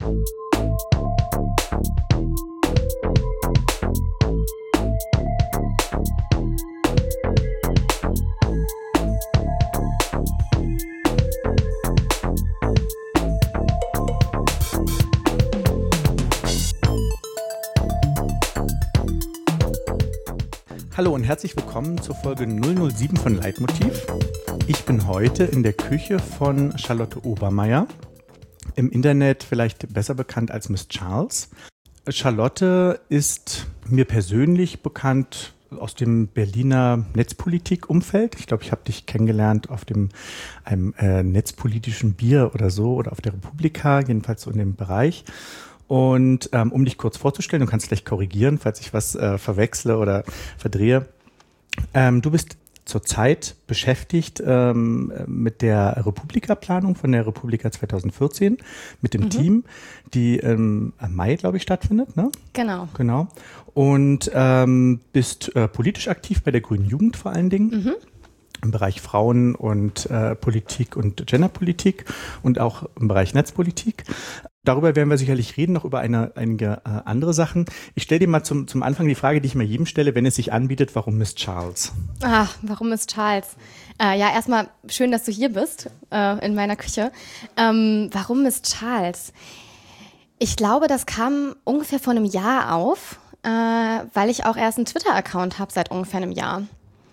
Hallo und herzlich willkommen zur Folge 007 von Leitmotiv. Ich bin heute in der Küche von Charlotte Obermeier, im Internet vielleicht besser bekannt als Miss Charles. Charlotte ist mir persönlich bekannt aus dem Berliner Netzpolitik-Umfeld. Ich glaube, ich habe dich kennengelernt auf einem netzpolitischen Bier oder so oder auf der Republika, jedenfalls so in dem Bereich. Und um dich kurz vorzustellen, du kannst gleich korrigieren, falls ich was verwechsle oder verdrehe. Du bist zurzeit beschäftigt mit der Republika-Planung von der Republika 2014, mit dem Team, die im Mai, glaube ich, stattfindet. Ne? Genau. Und bist politisch aktiv bei der Grünen Jugend vor allen Dingen. Im Bereich Frauen und Politik und Genderpolitik und auch im Bereich Netzpolitik. Darüber werden wir sicherlich reden, noch über einige andere Sachen. Ich stelle dir mal zum Anfang die Frage, die ich mal jedem stelle, wenn es sich anbietet, warum Miss Charles? Warum Miss Charles? Ja, erstmal schön, dass du hier bist, in meiner Küche. Warum Miss Charles? Ich glaube, das kam ungefähr vor einem Jahr auf, weil ich auch erst einen Twitter-Account habe seit ungefähr einem Jahr.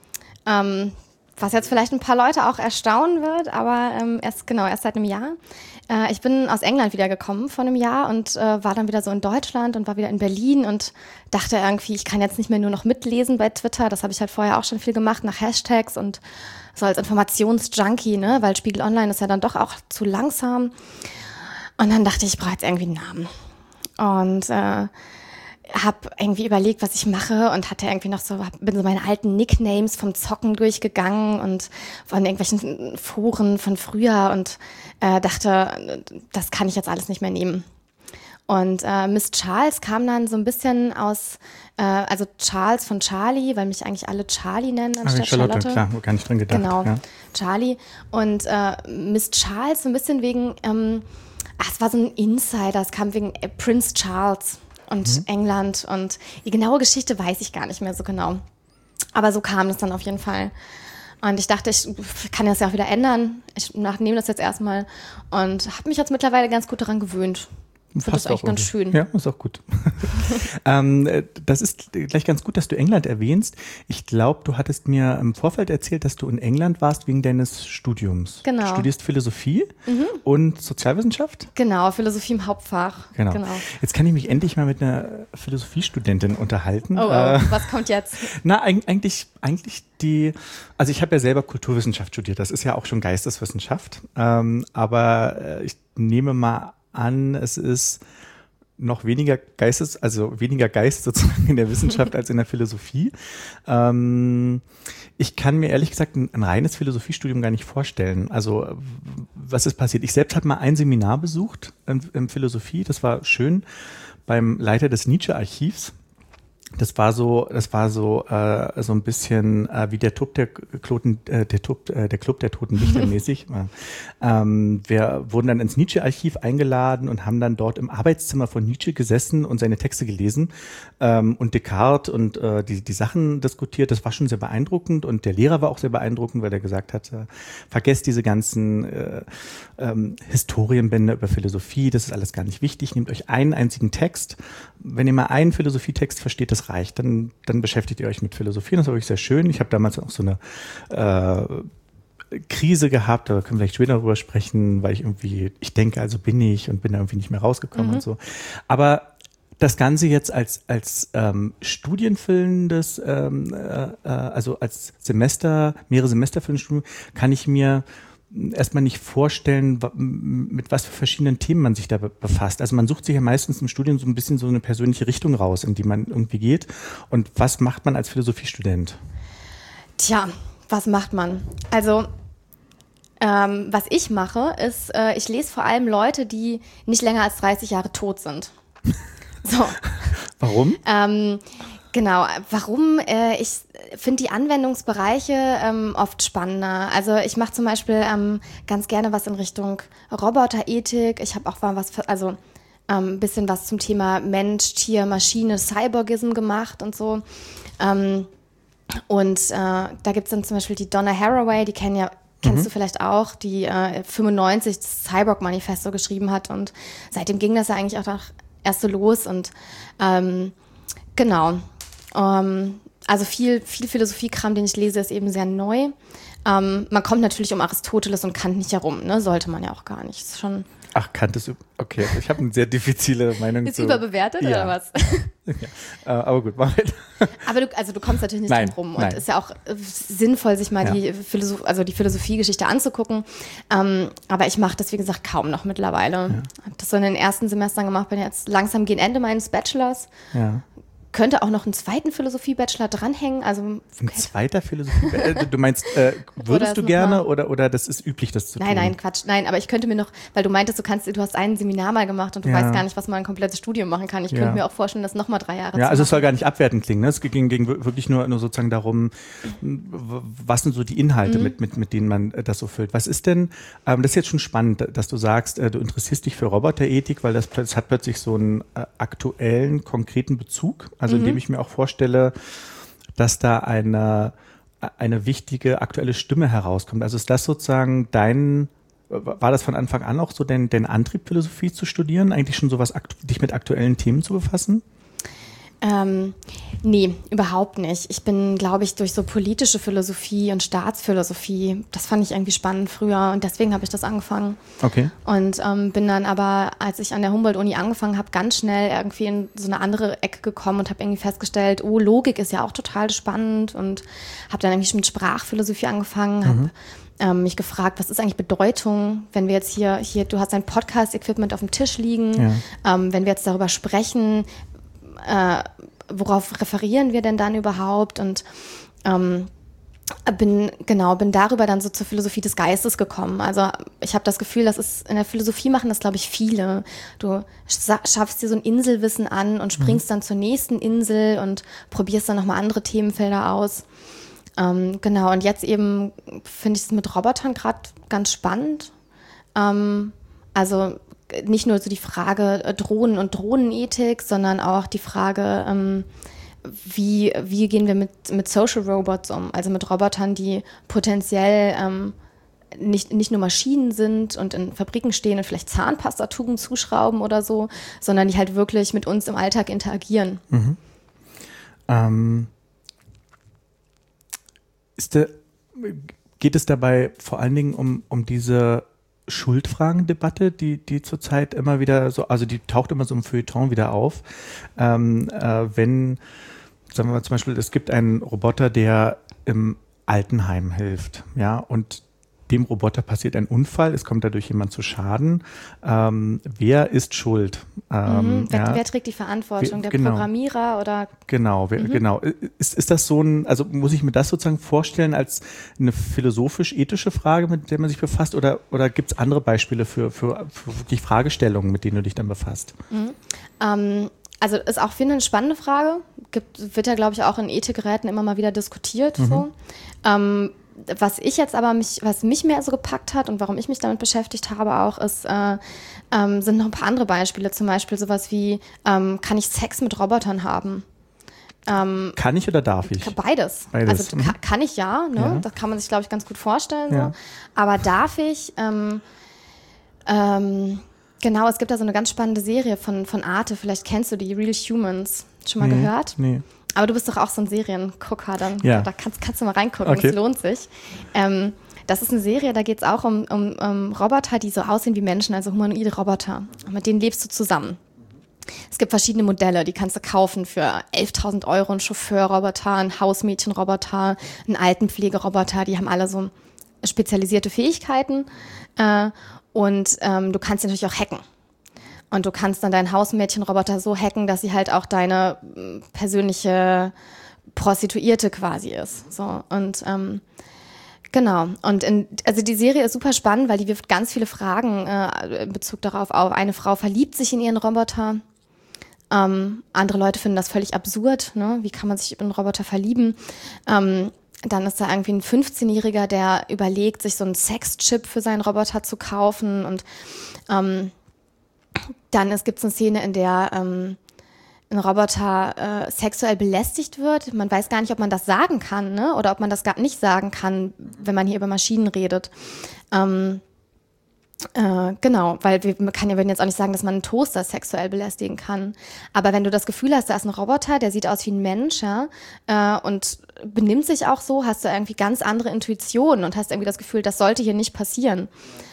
Was jetzt vielleicht ein paar Leute auch erstaunen wird, aber erst seit einem Jahr. Ich bin aus England wiedergekommen vor einem Jahr und war dann wieder so in Deutschland und war wieder in Berlin und dachte irgendwie, ich kann jetzt nicht mehr nur noch mitlesen bei Twitter. Das habe ich halt vorher auch schon viel gemacht, nach Hashtags und so als Informationsjunkie, ne? Weil Spiegel Online ist ja dann doch auch zu langsam. Und dann dachte ich brauche jetzt irgendwie einen Namen. Und habe irgendwie überlegt, was ich mache und hatte irgendwie noch bin so meine alten Nicknames vom Zocken durchgegangen und von irgendwelchen Foren von früher und dachte, das kann ich jetzt alles nicht mehr nehmen. Und Miss Charles kam dann so ein bisschen aus, also Charles von Charlie, weil mich eigentlich alle Charlie nennen anstatt Charlotte. Klar, gar nicht dran gedacht. Genau, ja. Charlie. Und Miss Charles so ein bisschen wegen, es war so ein Insider, es kam wegen Prince Charles und England und die genaue Geschichte weiß ich gar nicht mehr so genau. Aber so kam es dann auf jeden Fall. Und ich dachte, ich kann das ja auch wieder ändern. Ich nehme das jetzt erstmal und habe mich jetzt mittlerweile ganz gut daran gewöhnt. Ich finde das eigentlich ganz schön. Ja, ist auch gut. Das ist gleich ganz gut, dass du England erwähnst. Ich glaube, du hattest mir im Vorfeld erzählt, dass du in England warst wegen deines Studiums. Genau. Du studierst Philosophie und Sozialwissenschaft? Genau, Philosophie im Hauptfach. Genau. Jetzt kann ich mich endlich mal mit einer Philosophiestudentin unterhalten. Oh, was kommt jetzt? Na, eigentlich also ich habe ja selber Kulturwissenschaft studiert. Das ist ja auch schon Geisteswissenschaft. Aber ich nehme mal an, es ist noch weniger Geist sozusagen in der Wissenschaft als in der Philosophie. Ich kann mir ehrlich gesagt ein reines Philosophiestudium gar nicht vorstellen. Also was ist passiert? Ich selbst habe mal ein Seminar besucht in Philosophie. Das war schön beim Leiter des Nietzsche-Archivs. Das war so ein bisschen wie der Club der Toten Dichter mäßig. Wir wurden dann ins Nietzsche-Archiv eingeladen und haben dann dort im Arbeitszimmer von Nietzsche gesessen und seine Texte gelesen und Descartes und die Sachen diskutiert. Das war schon sehr beeindruckend und der Lehrer war auch sehr beeindruckend, weil er gesagt hat, vergesst diese ganzen Historienbände über Philosophie, das ist alles gar nicht wichtig. Nehmt euch einen einzigen Text. Wenn ihr mal einen Philosophietext versteht, das reicht. Dann beschäftigt ihr euch mit Philosophie. Das war wirklich sehr schön. Ich habe damals auch so eine Krise gehabt, da können wir vielleicht später darüber sprechen, weil ich denke, also bin ich und bin da irgendwie nicht mehr rausgekommen und so. Aber das Ganze jetzt als studienfüllendes, also als mehrere Semester füllendes Studium, kann ich mir erstmal nicht vorstellen, mit was für verschiedenen Themen man sich da befasst. Also man sucht sich ja meistens im Studium so ein bisschen so eine persönliche Richtung raus, in die man irgendwie geht. Und was macht man als Philosophiestudent? Tja, was macht man? Also was ich mache, ist, ich lese vor allem Leute, die nicht länger als 30 Jahre tot sind. So. Warum? Genau, warum? Ich finde die Anwendungsbereiche oft spannender. Also ich mache zum Beispiel ganz gerne was in Richtung Roboterethik. Ich habe auch mal ein bisschen was zum Thema Mensch, Tier, Maschine, Cyborgism gemacht und so. Da gibt es dann zum Beispiel die Donna Haraway, die kennst du vielleicht auch, die 95 das Cyborg-Manifesto geschrieben hat und seitdem ging das ja eigentlich auch erst so los und genau. Also viel Philosophiekram, den ich lese, ist eben sehr neu. Man kommt natürlich um Aristoteles und Kant nicht herum, ne? Sollte man ja auch gar nicht. Ist schon Ach, Kant ist, okay, ich habe eine sehr diffizile Meinung. Ist überbewertet oder was? Ja. Aber gut, mach weiter. Aber du kommst natürlich nicht drum rum und ist ja auch sinnvoll, sich mal die Philosophiegeschichte anzugucken. Aber ich mache das, wie gesagt, kaum noch mittlerweile. Ja. Habe das so in den ersten Semestern gemacht, bin jetzt langsam gegen Ende meines Bachelors. Ja. Könnte auch noch einen zweiten Philosophie-Bachelor dranhängen. Also, ein zweiter Philosophie-Bachelor? Du meinst, würdest du gerne oder das ist üblich, das zu tun? Nein, Quatsch. Nein, aber ich könnte mir noch, weil du meintest, du hast ein Seminar mal gemacht und du weißt gar nicht, was man ein komplettes Studium machen kann. Ich könnte mir auch vorstellen, das nochmal 3 Jahre zu machen. Also es soll gar nicht abwertend klingen. Ne? Es ging wirklich nur sozusagen darum, was sind so die Inhalte, mit denen man das so füllt. Was ist denn, das ist jetzt schon spannend, dass du sagst, du interessierst dich für Roboterethik, weil das hat plötzlich so einen aktuellen, konkreten Bezug. Also indem ich mir auch vorstelle, dass da eine wichtige aktuelle Stimme herauskommt. Also ist das sozusagen war das von Anfang an auch so dein Antrieb, Philosophie zu studieren? Eigentlich schon sowas, dich mit aktuellen Themen zu befassen? Nee, überhaupt nicht. Ich bin, glaube ich, durch so politische Philosophie und Staatsphilosophie, das fand ich irgendwie spannend früher und deswegen habe ich das angefangen. Okay. Und bin dann aber, als ich an der Humboldt-Uni angefangen habe, ganz schnell irgendwie in so eine andere Ecke gekommen und habe irgendwie festgestellt, Logik ist ja auch total spannend und habe dann irgendwie mit Sprachphilosophie angefangen, habe mich gefragt, was ist eigentlich Bedeutung, wenn wir jetzt hier du hast dein Podcast-Equipment auf dem Tisch liegen, wenn wir jetzt darüber sprechen, worauf referieren wir denn dann überhaupt? Und bin darüber dann so zur Philosophie des Geistes gekommen. Also ich habe das Gefühl, in der Philosophie machen das, glaube ich, viele. Du schaffst dir so ein Inselwissen an und springst dann zur nächsten Insel und probierst dann nochmal andere Themenfelder aus. Und jetzt eben finde ich es mit Robotern gerade ganz spannend. Also nicht nur so die Frage Drohnen und Drohnenethik, sondern auch die Frage, wie gehen wir mit Social Robots um? Also mit Robotern, die potenziell nicht nur Maschinen sind und in Fabriken stehen und vielleicht Zahnpastatuben zuschrauben oder so, sondern die halt wirklich mit uns im Alltag interagieren. Geht es dabei vor allen Dingen um diese Schuldfragendebatte, die zurzeit immer wieder so, also die taucht immer so im Feuilleton wieder auf, wenn, sagen wir mal zum Beispiel, es gibt einen Roboter, der im Altenheim hilft, ja, und dem Roboter passiert ein Unfall, es kommt dadurch jemand zu Schaden. Wer ist schuld? Wer trägt die Verantwortung? Der Programmierer oder? Genau. Ist das also muss ich mir das sozusagen vorstellen als eine philosophisch-ethische Frage, mit der man sich befasst? Oder gibt es andere Beispiele für wirklich Fragestellungen, mit denen du dich dann befasst? Also ist auch eine spannende Frage. Wird ja, glaube ich, auch in Ethikräten immer mal wieder diskutiert. So. Was mich mehr so gepackt hat und warum ich mich damit beschäftigt habe auch, sind noch ein paar andere Beispiele. Zum Beispiel sowas wie, kann ich Sex mit Robotern haben? Kann ich oder darf ich? Beides. Also kann ich ja, ne? Ja. Das kann man sich, glaube ich, ganz gut vorstellen. Ja. So. Aber darf ich? Genau, es gibt da so eine ganz spannende Serie von Arte. Vielleicht kennst du die, Real Humans. Schon mal gehört? Nee. Aber du bist doch auch so ein Seriengucker, dann da kannst du mal reingucken, okay. Das lohnt sich. Das ist eine Serie, da geht es auch um Roboter, die so aussehen wie Menschen, also humanoide Roboter. Und mit denen lebst du zusammen. Es gibt verschiedene Modelle, die kannst du kaufen für 11.000 €, ein Chauffeurroboter, ein Hausmädchenroboter, ein Altenpflegeroboter, die haben alle so spezialisierte Fähigkeiten. Und du kannst sie natürlich auch hacken. Und du kannst dann deinen Hausmädchenroboter so hacken, dass sie halt auch deine persönliche Prostituierte quasi ist. So, und genau. Und also die Serie ist super spannend, weil die wirft ganz viele Fragen in Bezug darauf auf. Eine Frau verliebt sich in ihren Roboter. Andere Leute finden das völlig absurd. Ne? Wie kann man sich in einen Roboter verlieben? Dann ist da irgendwie ein 15-Jähriger, der überlegt, sich so einen Sexchip für seinen Roboter zu kaufen. Und Dann gibt es eine Szene, in der ein Roboter sexuell belästigt wird. Man weiß gar nicht, ob man das sagen kann, ne? Oder ob man das gar nicht sagen kann, wenn man hier über Maschinen redet. Genau, weil wir würden jetzt auch nicht sagen, dass man einen Toaster sexuell belästigen kann. Aber wenn du das Gefühl hast, da ist ein Roboter, der sieht aus wie ein Mensch, ja, und benimmt sich auch so, hast du irgendwie ganz andere Intuitionen und hast irgendwie das Gefühl, das sollte hier nicht passieren.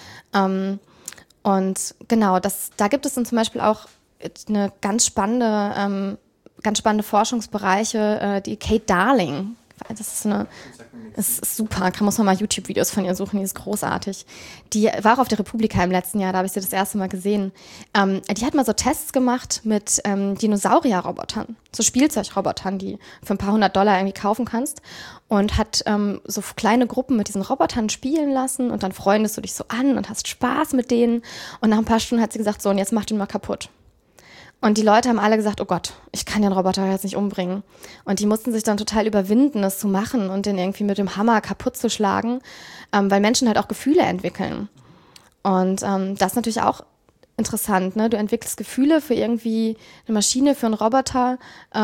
Und genau, da gibt es dann zum Beispiel auch eine ganz spannende Forschungsbereiche, die Kate Darling. Das ist super, muss man mal YouTube-Videos von ihr suchen, die ist großartig. Die war auch auf der Republika im letzten Jahr, da habe ich sie das erste Mal gesehen. Die hat mal so Tests gemacht mit Dinosaurier-Robotern, so Spielzeugrobotern, die für ein paar $100 irgendwie kaufen kannst, und hat so kleine Gruppen mit diesen Robotern spielen lassen und dann freundest du dich so an und hast Spaß mit denen, und nach ein paar Stunden hat sie gesagt, so, und jetzt mach den mal kaputt. Und die Leute haben alle gesagt, oh Gott, ich kann den Roboter jetzt nicht umbringen. Und die mussten sich dann total überwinden, das zu machen und den irgendwie mit dem Hammer kaputt zu schlagen, weil Menschen halt auch Gefühle entwickeln. Und das ist natürlich auch interessant, ne? Du entwickelst Gefühle für irgendwie eine Maschine, für einen Roboter.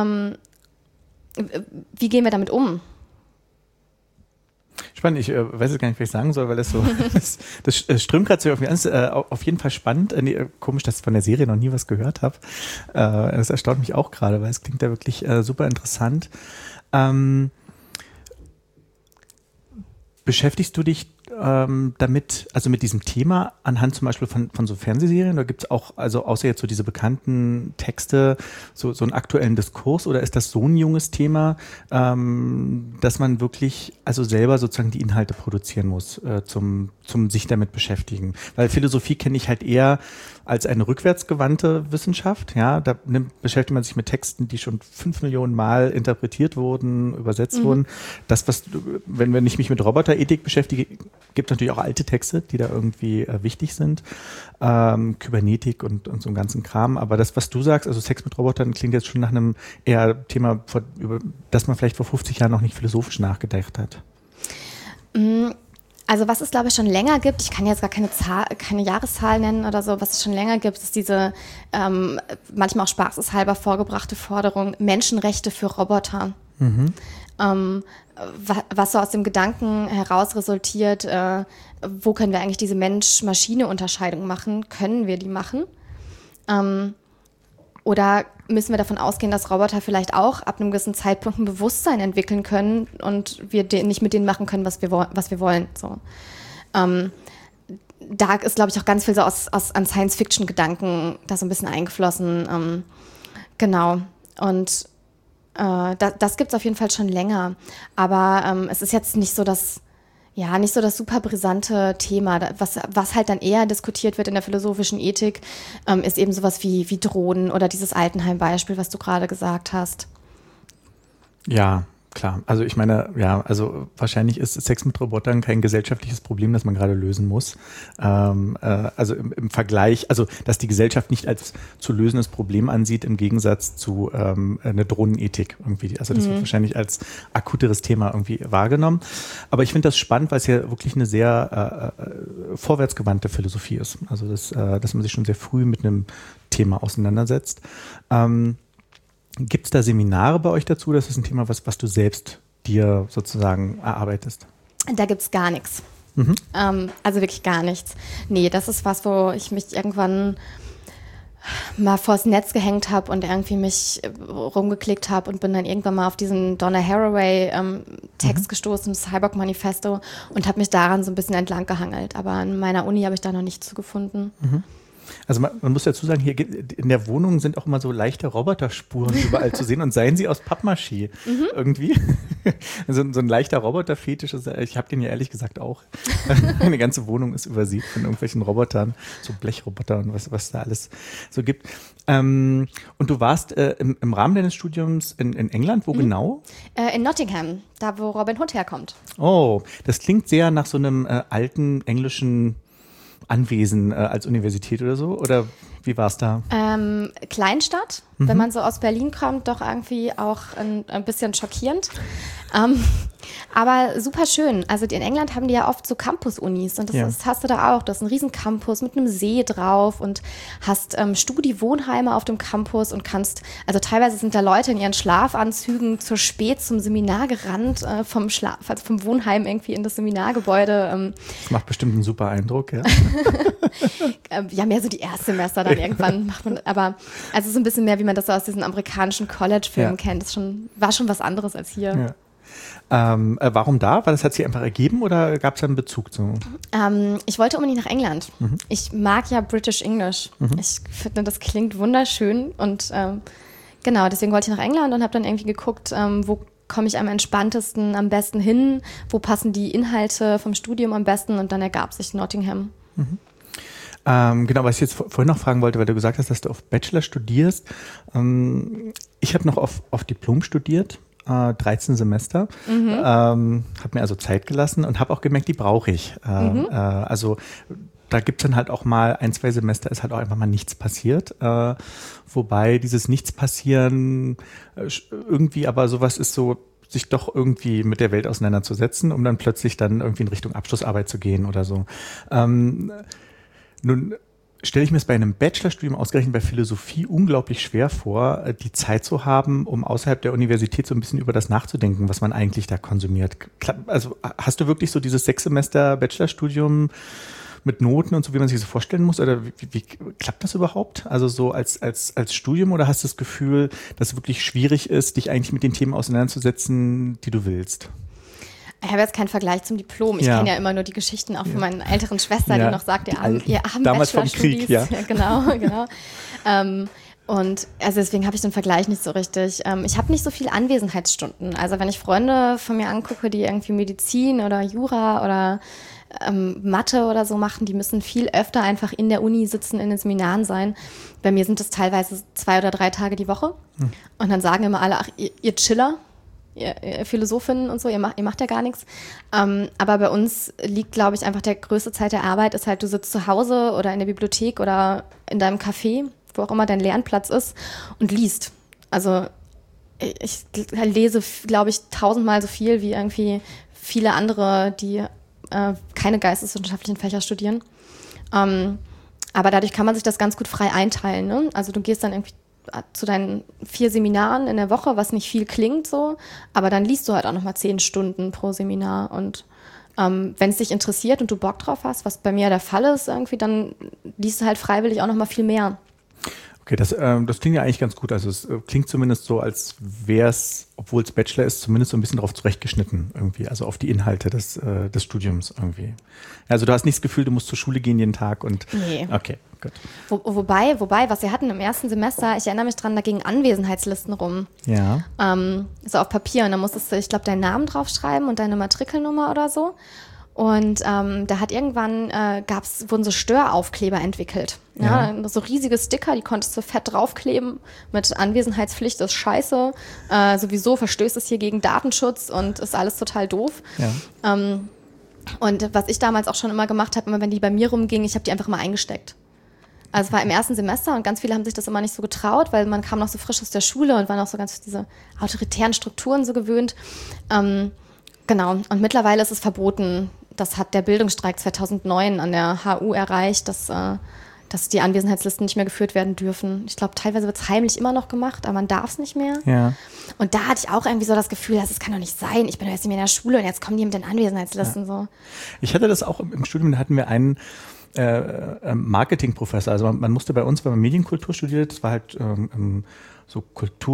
Wie gehen wir damit um? Spannend, ich weiß jetzt gar nicht, was ich sagen soll, weil das so, das strömt gerade so auf mich an. Das ist auf jeden Fall spannend. Komisch, dass ich von der Serie noch nie was gehört habe. Das erstaunt mich auch gerade, weil es klingt ja wirklich super interessant. Beschäftigst du dich damit, also mit diesem Thema anhand zum Beispiel von so Fernsehserien, oder gibt es auch, also außer jetzt so diese bekannten Texte, so einen aktuellen Diskurs, oder ist das so ein junges Thema, dass man wirklich also selber sozusagen die Inhalte produzieren muss, zum sich damit beschäftigen? Weil Philosophie kenne ich halt eher als eine rückwärtsgewandte Wissenschaft, ja, da beschäftigt man sich mit Texten, die schon 5 Millionen Mal interpretiert wurden, übersetzt wurden. Das, wenn ich mich mit Roboterethik beschäftige, gibt es natürlich auch alte Texte, die da irgendwie wichtig sind, Kybernetik und so einen ganzen Kram, aber das, was du sagst, also Sex mit Robotern, klingt jetzt schon nach einem eher Thema, über das man vielleicht vor 50 Jahren noch nicht philosophisch nachgedacht hat. Also was es, glaube ich, schon länger gibt, ich kann jetzt gar keine Jahreszahl nennen oder so, was es schon länger gibt, ist diese manchmal auch spaßeshalber vorgebrachte Forderung, Menschenrechte für Roboter. Was so aus dem Gedanken heraus resultiert, wo können wir eigentlich diese Mensch-Maschine-Unterscheidung machen? Können wir die machen? Oder müssen wir davon ausgehen, dass Roboter vielleicht auch ab einem gewissen Zeitpunkt ein Bewusstsein entwickeln können und wir nicht mit denen machen können, was wir wollen? So. Da ist, glaube ich, auch ganz viel so an Science-Fiction-Gedanken da so ein bisschen eingeflossen. Genau. Und das gibt es auf jeden Fall schon länger. Aber es ist jetzt nicht so das super brisante Thema. Was halt dann eher diskutiert wird in der philosophischen Ethik, ist eben sowas wie Drohnen oder dieses Altenheim-Beispiel, was du gerade gesagt hast. Ja, klar. Also ich meine, ja, also wahrscheinlich ist Sex mit Robotern kein gesellschaftliches Problem, das man gerade lösen muss. Also im Vergleich, also dass die Gesellschaft nicht als zu lösendes Problem ansieht, im Gegensatz zu einer Drohnenethik irgendwie. Also das wird wahrscheinlich als akuteres Thema irgendwie wahrgenommen. Aber ich finde das spannend, weil es ja wirklich eine sehr vorwärtsgewandte Philosophie ist. Also dass man sich schon sehr früh mit einem Thema auseinandersetzt. Gibt es da Seminare bei euch dazu? Das ist ein Thema, was du selbst dir sozusagen erarbeitest. Da gibt es gar nichts. Also wirklich gar nichts. Nee, das ist was, wo ich mich irgendwann mal vors Netz gehängt habe und irgendwie mich rumgeklickt habe und bin dann irgendwann mal auf diesen Donna Haraway Text gestoßen, Cyborg Manifesto, und habe mich daran so ein bisschen entlang gehangelt. Aber an meiner Uni habe ich da noch nichts zu gefunden. Also man muss dazu sagen, hier in der Wohnung sind auch immer so leichte Roboterspuren überall zu sehen, und seien sie aus Pappmaché irgendwie. So ein leichter Roboterfetisch, ich habe den ja ehrlich gesagt auch. Meine ganze Wohnung ist übersät von irgendwelchen Robotern, so Blechrobotern und was da alles so gibt. Und du warst im Rahmen deines Studiums in England, wo genau? In Nottingham, da wo Robin Hood herkommt. Oh, das klingt sehr nach so einem alten englischen Anwesen als Universität oder so, oder? Wie war's da? Kleinstadt, wenn man so aus Berlin kommt, doch irgendwie auch ein bisschen schockierend. Aber super schön. Also in England haben die ja oft so Campus-Unis und das hast du da auch. Du hast einen riesen Campus mit einem See drauf und hast Studi-Wohnheime auf dem Campus und kannst, also teilweise sind da Leute in ihren Schlafanzügen zur Spät zum Seminar gerannt, vom Wohnheim irgendwie in das Seminargebäude. Das macht bestimmt einen super Eindruck, ja. Ja, mehr so die Erstsemester dann irgendwann macht man, aber also so ein bisschen mehr, wie man das so aus diesen amerikanischen College-Filmen kennt. Das war schon was anderes als hier. Ja. Warum da? Weil das hat sich einfach ergeben oder gab es da einen Bezug zu? Ich wollte unbedingt nach England. Ich mag ja British English. Ich finde, das klingt wunderschön und genau, deswegen wollte ich nach England und habe dann irgendwie geguckt, wo komme ich am entspanntesten, am besten hin, wo passen die Inhalte vom Studium am besten und dann ergab sich Nottingham. Genau, was ich jetzt vorhin noch fragen wollte, weil du gesagt hast, dass du auf Bachelor studierst. Ich habe noch auf Diplom studiert. 13 Semester, habe mir also Zeit gelassen und habe auch gemerkt, die brauche ich. Also da gibt es dann halt auch mal 1-2 Semester, ist halt auch einfach mal nichts passiert. Wobei dieses Nichts-Passieren irgendwie aber sowas ist so, sich doch irgendwie mit der Welt auseinanderzusetzen, um dann plötzlich dann irgendwie in Richtung Abschlussarbeit zu gehen oder so. Nun stelle ich mir es bei einem Bachelorstudium, ausgerechnet bei Philosophie, unglaublich schwer vor, die Zeit zu haben, um außerhalb der Universität so ein bisschen über das nachzudenken, was man eigentlich da konsumiert. Also hast du wirklich so dieses 6 Semester Bachelorstudium mit Noten und so, wie man sich das vorstellen muss? Oder wie klappt das überhaupt? Also so als Studium, oder hast du das Gefühl, dass es wirklich schwierig ist, dich eigentlich mit den Themen auseinanderzusetzen, die du willst? Ich habe jetzt keinen Vergleich zum Diplom. Ich kenne ja immer nur die Geschichten auch von meinen älteren Schwestern, die noch sagt, ihr armen damals vom Krieg, ja, genau. Und also deswegen habe ich den Vergleich nicht so richtig. Ich habe nicht so viel Anwesenheitsstunden. Also wenn ich Freunde von mir angucke, die irgendwie Medizin oder Jura oder Mathe oder so machen, die müssen viel öfter einfach in der Uni sitzen, in den Seminaren sein. Bei mir sind das teilweise 2 oder 3 Tage die Woche. Und dann sagen immer alle, ach, ihr Chiller, ihr Philosophinnen und so, ihr macht ja gar nichts. Aber bei uns liegt, glaube ich, einfach der größte Zeit der Arbeit ist halt, du sitzt zu Hause oder in der Bibliothek oder in deinem Café, wo auch immer dein Lernplatz ist und liest. Also ich lese, glaube ich, 1000-mal so viel wie irgendwie viele andere, die keine geisteswissenschaftlichen Fächer studieren. Aber dadurch kann man sich das ganz gut frei einteilen. Ne? Also du gehst dann irgendwie zu deinen 4 Seminaren in der Woche, was nicht viel klingt so, aber dann liest du halt auch nochmal 10 Stunden pro Seminar und wenn es dich interessiert und du Bock drauf hast, was bei mir der Fall ist irgendwie, dann liest du halt freiwillig auch nochmal viel mehr. Okay, das klingt ja eigentlich ganz gut. Also es klingt zumindest so, als wäre es, obwohl es Bachelor ist, zumindest so ein bisschen darauf zurechtgeschnitten irgendwie, also auf die Inhalte des Studiums irgendwie. Also du hast nicht das Gefühl, du musst zur Schule gehen jeden Tag und nee. Okay, gut. Wobei, was wir hatten im ersten Semester, ich erinnere mich dran, da gingen Anwesenheitslisten rum. Ja. So auf Papier und da musstest du, ich glaube, deinen Namen draufschreiben und deine Matrikelnummer oder so. Und da hat irgendwann wurden so Störaufkleber entwickelt. Ja. So riesige Sticker, die konntest du fett draufkleben mit Anwesenheitspflicht ist scheiße. Sowieso verstößt es hier gegen Datenschutz und ist alles total doof. Ja. Und was ich damals auch schon immer gemacht habe, immer wenn die bei mir rumgingen, ich habe die einfach mal eingesteckt. Also es war im ersten Semester und ganz viele haben sich das immer nicht so getraut, weil man kam noch so frisch aus der Schule und war noch so ganz diese autoritären Strukturen so gewöhnt. Genau, und mittlerweile ist es verboten. Das hat der Bildungsstreik 2009 an der HU erreicht, dass die Anwesenheitslisten nicht mehr geführt werden dürfen. Ich glaube, teilweise wird es heimlich immer noch gemacht, aber man darf es nicht mehr. Ja. Und da hatte ich auch irgendwie so das Gefühl, das kann doch nicht sein. Ich bin doch jetzt nicht mehr in der Schule und jetzt kommen die mit den Anwesenheitslisten. So. Ich hatte das auch im Studium, da hatten wir einen Marketingprofessor. Also man musste bei uns, wenn man Medienkultur studiert, das war halt so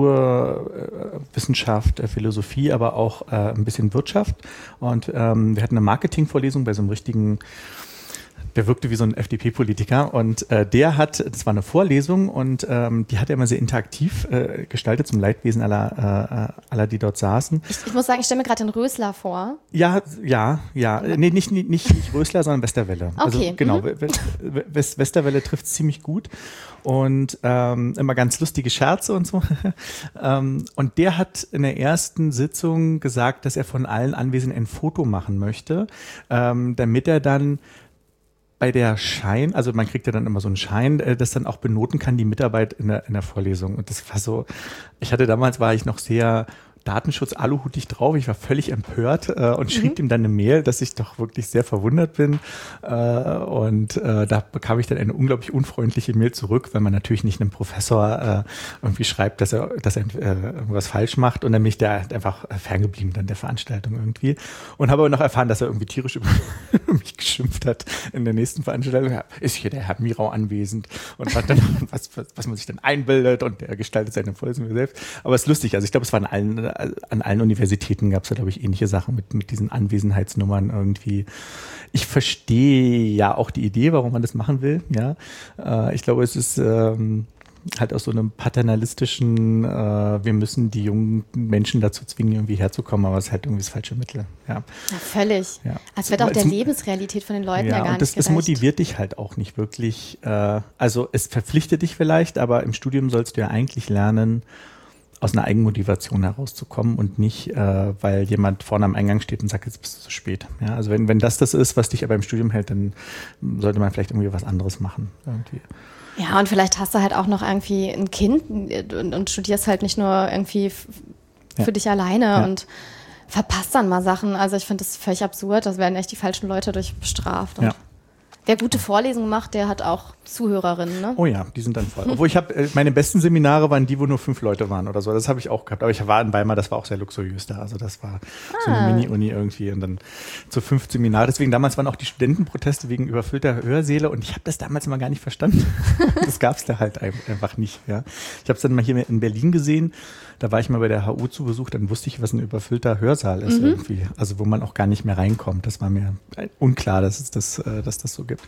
Kulturwissenschaft, Philosophie, aber auch ein bisschen Wirtschaft. Und wir hatten eine Marketingvorlesung bei so einem richtigen, der wirkte wie so ein FDP-Politiker und das war eine Vorlesung und die hat er immer sehr interaktiv gestaltet zum Leidwesen aller, die dort saßen. Ich muss sagen, ich stelle mir gerade den Rösler vor. Ja. Nee, nicht Rösler, sondern Westerwelle. Okay. Also genau, Westerwelle trifft es ziemlich gut und immer ganz lustige Scherze und so. Und der hat in der ersten Sitzung gesagt, dass er von allen Anwesenden ein Foto machen möchte, damit er dann bei der Schein, also man kriegt ja dann immer so einen Schein, das dann auch benoten kann, die Mitarbeit in der Vorlesung. Und das war so, war ich noch sehr Datenschutz-aluhutig drauf. Ich war völlig empört und schrieb ihm dann eine Mail, dass ich doch wirklich sehr verwundert bin. Da bekam ich dann eine unglaublich unfreundliche Mail zurück, weil man natürlich nicht einem Professor irgendwie schreibt, dass er irgendwas falsch macht. Und dann bin ich da einfach ferngeblieben dann der Veranstaltung irgendwie. Und habe aber noch erfahren, dass er irgendwie tierisch über mich geschimpft hat in der nächsten Veranstaltung. Ist hier der Herr Mirau anwesend und hat dann, was man sich dann einbildet und der gestaltet seine Vorlesung selbst. Aber es ist lustig. Also ich glaube, es war an allen Universitäten gab es ja, glaube ich, ähnliche Sachen mit diesen Anwesenheitsnummern irgendwie. Ich verstehe ja auch die Idee, warum man das machen will. Ja, ich glaube, es ist halt aus so einem paternalistischen, wir müssen die jungen Menschen dazu zwingen, irgendwie herzukommen, aber es ist halt irgendwie das falsche Mittel. Ja, völlig. Ja. Es wird auch der Lebensrealität von den Leuten ja gar nicht gerecht. Das motiviert dich halt auch nicht wirklich. Also es verpflichtet dich vielleicht, aber im Studium sollst du ja eigentlich lernen, aus einer Eigenmotivation herauszukommen und nicht, weil jemand vorne am Eingang steht und sagt, jetzt bist du zu spät. Ja, also wenn das ist, was dich aber im Studium hält, dann sollte man vielleicht irgendwie was anderes machen. Irgendwie. Ja, und vielleicht hast du halt auch noch irgendwie ein Kind und studierst halt nicht nur irgendwie für dich alleine und verpasst dann mal Sachen. Also ich finde das völlig absurd. Das werden echt die falschen Leute durch bestraft. Und wer gute Vorlesungen macht, der hat auch Zuhörerinnen, ne? Oh ja, die sind dann voll. Obwohl meine besten Seminare waren die, wo nur 5 Leute waren oder so. Das habe ich auch gehabt. Aber ich war in Weimar, das war auch sehr luxuriös da. Also das war so eine Mini-Uni irgendwie und dann so 5 Seminare. Deswegen damals waren auch die Studentenproteste wegen überfüllter Hörsäle und ich habe das damals immer gar nicht verstanden. Das gab es da halt einfach nicht. Ja. Ich habe es dann mal hier in Berlin gesehen. Da war ich mal bei der HU zu Besuch, dann wusste ich, was ein überfüllter Hörsaal ist irgendwie. Also wo man auch gar nicht mehr reinkommt. Das war mir unklar, dass das so gibt.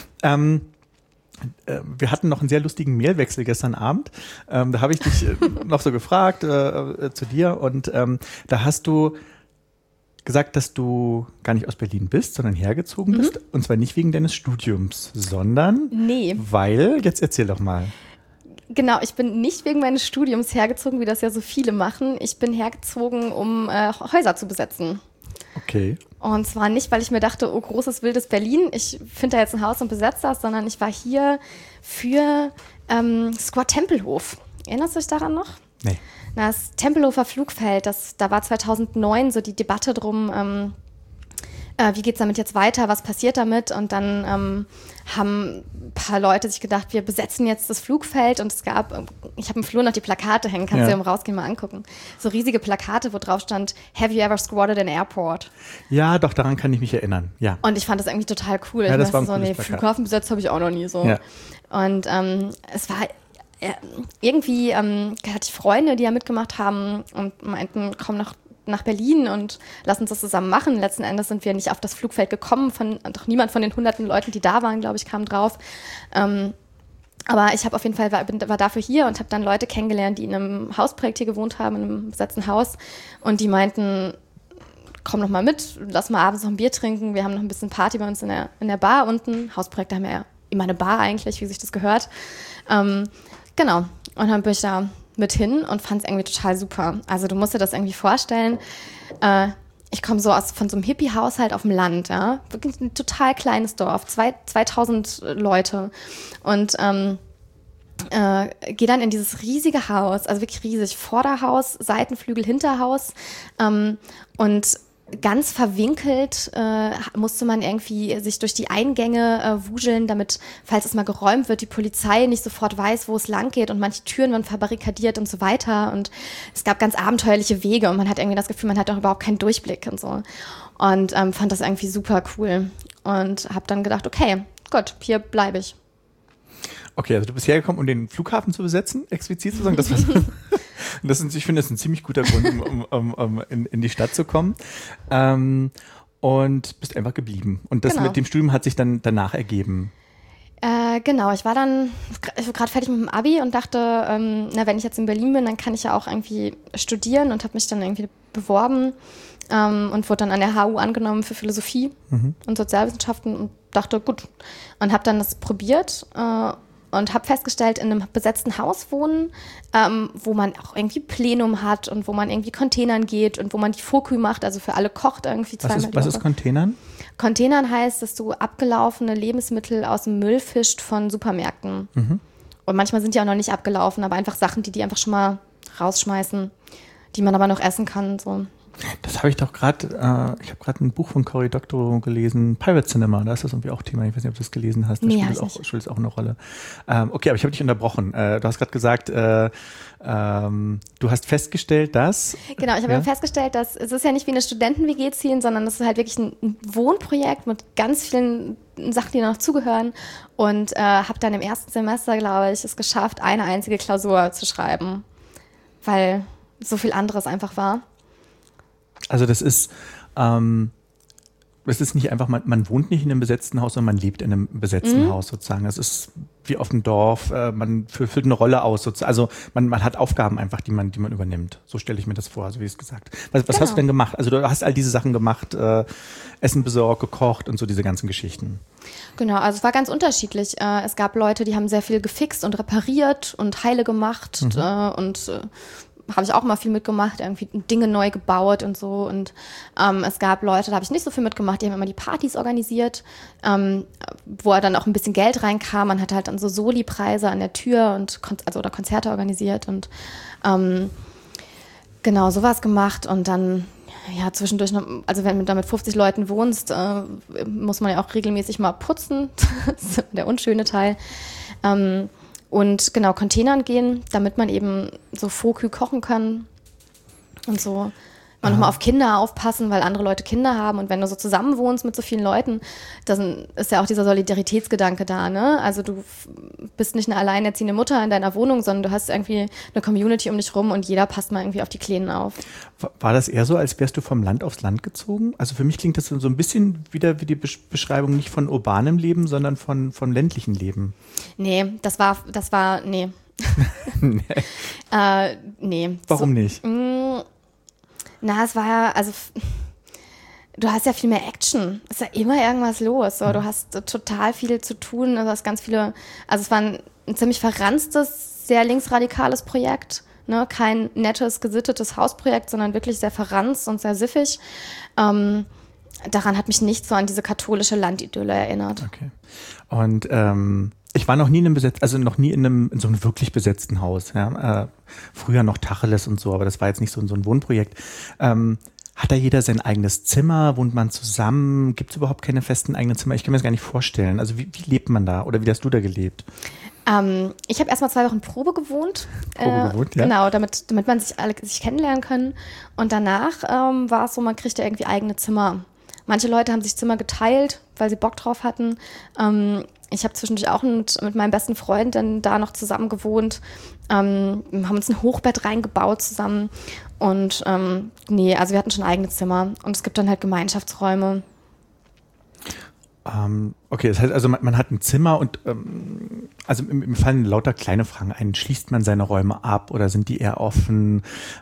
Wir hatten noch einen sehr lustigen Mailwechsel gestern Abend. Da habe ich dich noch so gefragt zu dir und da hast du gesagt, dass du gar nicht aus Berlin bist, sondern hergezogen bist. Und zwar nicht wegen deines Studiums, sondern weil, jetzt erzähl doch mal. Genau, ich bin nicht wegen meines Studiums hergezogen, wie das ja so viele machen. Ich bin hergezogen, um Häuser zu besetzen. Okay. Und zwar nicht, weil ich mir dachte, oh, großes, wildes Berlin, ich finde da jetzt ein Haus und besetze das, sondern ich war hier für Squad Tempelhof. Erinnerst du dich daran noch? Nee. Das Tempelhofer Flugfeld, da war 2009 so die Debatte drum, wie geht's damit jetzt weiter, was passiert damit? Und dann haben ein paar Leute sich gedacht, wir besetzen jetzt das Flugfeld und ich habe im Flur noch die Plakate hängen, kannst du im Rausgehen mal angucken. So riesige Plakate, wo drauf stand, have you ever squatted an airport? Ja, doch, daran kann ich mich erinnern, ja. Und ich fand das irgendwie total cool. Ja, das war so, Flughafen besetzt habe ich auch noch nie so. Ja. Und es war irgendwie, hatte ich Freunde, die ja mitgemacht haben und meinten, komm nach Berlin und lass uns das zusammen machen. Letzten Endes sind wir nicht auf das Flugfeld gekommen, doch niemand von den hunderten Leuten, die da waren, glaube ich, kam drauf. Aber ich habe auf jeden Fall war dafür hier und habe dann Leute kennengelernt, die in einem Hausprojekt hier gewohnt haben, in einem besetzten Haus. Und die meinten, komm noch mal mit, lass mal abends noch ein Bier trinken. Wir haben noch ein bisschen Party bei uns in der Bar unten. Hausprojekte haben ja immer eine Bar eigentlich, wie sich das gehört. Genau. Und dann bin ich da mit hin und fand es irgendwie total super. Also du musst dir das irgendwie vorstellen. Ich komme so von so einem Hippie-Haushalt auf dem Land, ja, wirklich ein total kleines Dorf, 2000 Leute und gehe dann in dieses riesige Haus, also wirklich riesig, Vorderhaus, Seitenflügel, Hinterhaus und ganz verwinkelt musste man irgendwie sich durch die Eingänge wuscheln, damit, falls es mal geräumt wird, die Polizei nicht sofort weiß, wo es lang geht und manche Türen waren verbarrikadiert und so weiter und es gab ganz abenteuerliche Wege und man hat irgendwie das Gefühl, man hat auch überhaupt keinen Durchblick und so und fand das irgendwie super cool und habe dann gedacht, okay, gut, hier bleibe ich. Okay, also du bist hergekommen, um den Flughafen zu besetzen, explizit zu sagen, ich finde, das ist ein ziemlich guter Grund, um in die Stadt zu kommen. Und bist einfach geblieben. Und das mit dem Studium hat sich dann danach ergeben. Genau, ich war gerade fertig mit dem Abi und dachte, wenn ich jetzt in Berlin bin, dann kann ich ja auch irgendwie studieren und habe mich dann irgendwie beworben und wurde dann an der HU angenommen für Philosophie und Sozialwissenschaften und dachte, gut. Und habe dann das probiert und habe festgestellt, in einem besetzten Haus wohnen, wo man auch irgendwie Plenum hat und wo man irgendwie Containern geht und wo man die Fokü macht, also für alle kocht irgendwie zweimal die Woche. Was ist Containern? Containern heißt, dass du abgelaufene Lebensmittel aus dem Müll fischt von Supermärkten. Mhm. Und manchmal sind die auch noch nicht abgelaufen, aber einfach Sachen, die einfach schon mal rausschmeißen, die man aber noch essen kann. So. Das habe ich doch gerade, ich habe gerade ein Buch von Cory Doctorow gelesen, Pirate Cinema, da ist das irgendwie auch Thema, ich weiß nicht, ob du das gelesen hast, das spielt auch eine Rolle. Okay, aber ich habe dich unterbrochen. Du hast gerade gesagt, du hast festgestellt, dass... Genau, ich habe festgestellt, dass es ist ja nicht wie eine Studenten-WG ziehen, sondern es ist halt wirklich ein Wohnprojekt mit ganz vielen Sachen, die noch zugehören und habe dann im ersten Semester, glaube ich, es geschafft, eine einzige Klausur zu schreiben, weil so viel anderes einfach war. Also das ist nicht einfach, man wohnt nicht in einem besetzten Haus, sondern man lebt in einem besetzten Haus sozusagen. Das ist wie auf dem Dorf, man füllt eine Rolle aus sozusagen. Also man hat Aufgaben einfach, die man übernimmt. So stelle ich mir das vor, so wie es gesagt. Was hast du denn gemacht? Also du hast all diese Sachen gemacht, Essen besorgt, gekocht und so diese ganzen Geschichten. Genau, also es war ganz unterschiedlich. Es gab Leute, die haben sehr viel gefixt und repariert und heile gemacht habe ich auch mal viel mitgemacht, irgendwie Dinge neu gebaut und so. Und es gab Leute, da habe ich nicht so viel mitgemacht, die haben immer die Partys organisiert, wo dann auch ein bisschen Geld reinkam. Man hat halt dann so Soli-Preise an der Tür und oder Konzerte organisiert und genau sowas gemacht. Und dann ja zwischendurch noch, also wenn du da mit 50 Leuten wohnst, muss man ja auch regelmäßig mal putzen. Das ist der unschöne Teil. Und genau, Containern gehen, damit man eben so Fokü kochen kann und so. Man nochmal auf Kinder aufpassen, weil andere Leute Kinder haben. Und wenn du so zusammen wohnst mit so vielen Leuten, dann ist ja auch dieser Solidaritätsgedanke da, ne? Also du bist nicht eine alleinerziehende Mutter in deiner Wohnung, sondern du hast irgendwie eine Community um dich rum und jeder passt mal irgendwie auf die Kleinen auf. War das eher so, als wärst du vom Land aufs Land gezogen? Also für mich klingt das so ein bisschen wieder wie die Beschreibung nicht von urbanem Leben, sondern von ländlichem Leben. Nee, das war, nee. Nee. Warum nicht? Na, es war ja, also du hast ja viel mehr Action. Es ist ja immer irgendwas los. So. Du hast total viel zu tun. Du hast ganz viele, also es war ein ziemlich verranstes, sehr linksradikales Projekt. Ne? Kein nettes, gesittetes Hausprojekt, sondern wirklich sehr verranzt und sehr siffig. Daran hat mich nicht so an diese katholische Landidylle erinnert. Okay. Und ich war noch nie in in so einem wirklich besetzten Haus. Ja. Früher noch Tacheles und so, aber das war jetzt nicht so ein Wohnprojekt. Hat da jeder sein eigenes Zimmer? Wohnt man zusammen? Gibt es überhaupt keine festen eigenen Zimmer? Ich kann mir das gar nicht vorstellen. Also wie lebt man da? Oder wie hast du da gelebt? Ich habe erstmal 2 Wochen Probe gewohnt. Ja. Genau, damit man sich kennenlernen können. Und danach war es so, man kriegte irgendwie eigene Zimmer. Manche Leute haben sich Zimmer geteilt, weil sie Bock drauf hatten. Ich habe zwischendurch auch mit meinem besten Freund dann da noch zusammen gewohnt. Wir haben uns ein Hochbett reingebaut zusammen. Und also wir hatten schon eigene Zimmer. Und es gibt dann halt Gemeinschaftsräume. Okay, das heißt also, man hat ein Zimmer und also mir fallen lauter kleine Fragen ein. Schließt man seine Räume ab oder sind die eher offen?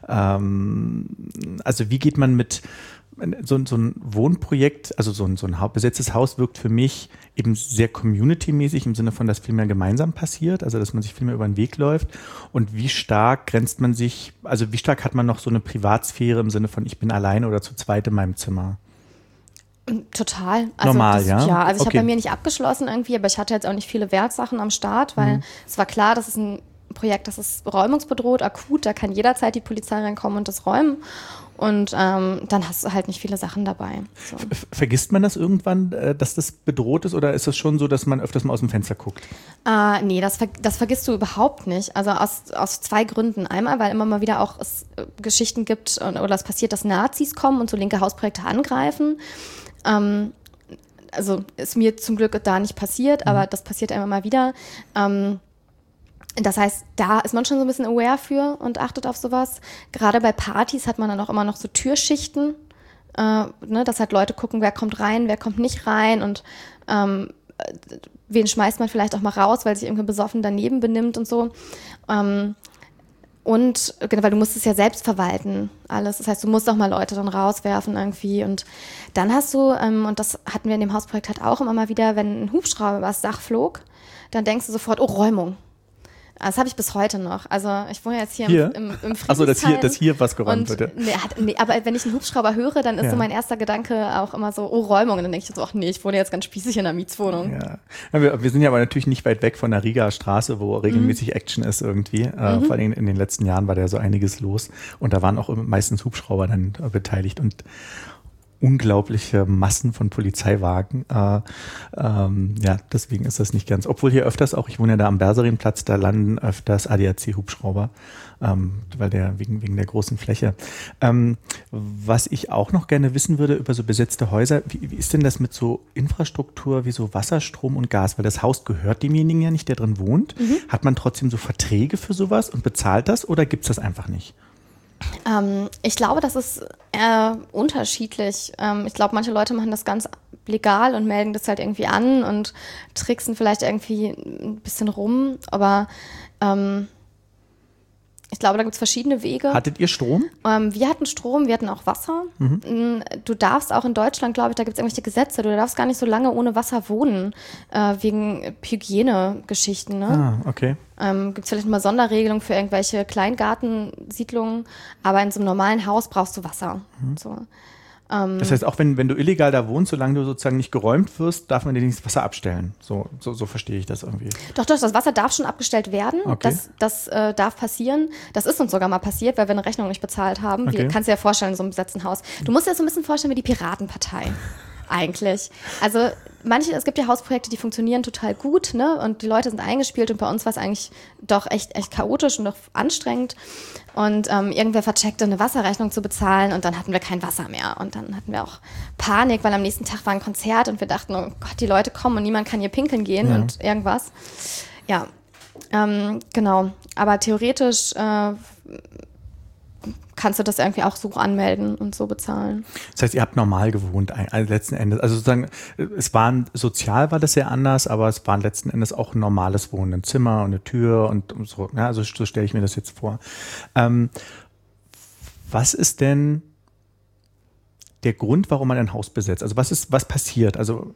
Also wie geht man mit so ein Wohnprojekt, also so ein besetztes Haus wirkt für mich eben sehr community-mäßig im Sinne von, dass viel mehr gemeinsam passiert, also dass man sich viel mehr über den Weg läuft. Und wie stark grenzt man sich, also wie stark hat man noch so eine Privatsphäre im Sinne von, ich bin alleine oder zu zweit in meinem Zimmer? Total. Also normal, ja? Ja, also ich okay. habe bei mir nicht abgeschlossen irgendwie, aber ich hatte jetzt auch nicht viele Wertsachen am Start, weil es war klar, das ist ein Projekt, das ist räumungsbedroht, akut, da kann jederzeit die Polizei reinkommen und das räumen. Und dann hast du halt nicht viele Sachen dabei. So. Vergisst man das irgendwann, dass das bedroht ist, oder ist es schon so, dass man öfters mal aus dem Fenster guckt? Nee, das vergisst du überhaupt nicht. Also aus 2 Gründen. Einmal, weil immer mal wieder auch es Geschichten gibt oder es passiert, dass Nazis kommen und so linke Hausprojekte angreifen. Also ist mir zum Glück da nicht passiert, aber das passiert immer mal wieder. Das heißt, da ist man schon so ein bisschen aware für und achtet auf sowas. Gerade bei Partys hat man dann auch immer noch so Türschichten, dass halt Leute gucken, wer kommt rein, wer kommt nicht rein und wen schmeißt man vielleicht auch mal raus, weil sich irgendwie besoffen daneben benimmt und so. Und genau, weil du musst es ja selbst verwalten, alles. Das heißt, du musst auch mal Leute dann rauswerfen irgendwie. Und dann hast du, und das hatten wir in dem Hausprojekt halt auch immer mal wieder, wenn ein Hubschrauber übers Dach flog, dann denkst du sofort, oh, Räumung. Das habe ich bis heute noch. Also ich wohne jetzt hier im Friedrichshain. Also dass hier was geräumt wird. Nee, aber wenn ich einen Hubschrauber höre, dann ist so mein erster Gedanke auch immer so, oh, Räumung. Und dann denke ich so, ach nee, ich wohne jetzt ganz spießig in einer Mietswohnung. Ja. Wir sind ja aber natürlich nicht weit weg von der Rigaer Straße, wo regelmäßig Action ist irgendwie. Vor allem in den letzten Jahren war da so einiges los. Und da waren auch meistens Hubschrauber dann beteiligt und unglaubliche Massen von Polizeiwagen. Deswegen ist das nicht ganz. Obwohl hier öfters auch, ich wohne ja da am Berserinplatz, da landen öfters ADAC-Hubschrauber, weil wegen der großen Fläche. Was ich auch noch gerne wissen würde über so besetzte Häuser, wie ist denn das mit so Infrastruktur wie so Wasser, Strom und Gas? Weil das Haus gehört demjenigen ja nicht, der drin wohnt. Hat man trotzdem so Verträge für sowas und bezahlt das oder gibt es das einfach nicht? Ich glaube, das ist unterschiedlich. Ich glaube, manche Leute machen das ganz legal und melden das halt irgendwie an und tricksen vielleicht irgendwie ein bisschen rum. Aber ich glaube, da gibt es verschiedene Wege. Hattet ihr Strom? Wir hatten Strom, wir hatten auch Wasser. Du darfst auch in Deutschland, glaube ich, da gibt es irgendwelche Gesetze, du darfst gar nicht so lange ohne Wasser wohnen, wegen Hygienegeschichten. Ne? Okay. Gibt es vielleicht mal Sonderregelungen für irgendwelche Kleingartensiedlungen, aber in so einem normalen Haus brauchst du Wasser. So. Das heißt, auch wenn du illegal da wohnst, solange du sozusagen nicht geräumt wirst, darf man dir nicht das Wasser abstellen. So verstehe ich das irgendwie. Doch, das Wasser darf schon abgestellt werden. Okay. Das darf passieren. Das ist uns sogar mal passiert, weil wir eine Rechnung nicht bezahlt haben. Okay. Kannst du dir ja vorstellen, in so einem besetzten Haus. Du musst dir das so ein bisschen vorstellen wie die Piratenpartei. Eigentlich. Also es gibt ja Hausprojekte, die funktionieren total gut, ne? Und die Leute sind eingespielt und bei uns war es eigentlich doch echt chaotisch und doch anstrengend. Und irgendwer vercheckte, eine Wasserrechnung zu bezahlen und dann hatten wir kein Wasser mehr. Und dann hatten wir auch Panik, weil am nächsten Tag war ein Konzert und wir dachten, oh Gott, die Leute kommen und niemand kann hier pinkeln gehen und irgendwas. Ja, genau. Aber theoretisch kannst du das irgendwie auch so anmelden und so bezahlen. Das heißt, ihr habt normal gewohnt, letzten Endes. Also sozusagen, sozial war das sehr anders, aber es war letzten Endes auch ein normales Wohnen. Ein Zimmer und eine Tür und so. Ja, also so stelle ich mir das jetzt vor. Was ist denn der Grund, warum man ein Haus besetzt? Also was passiert? Also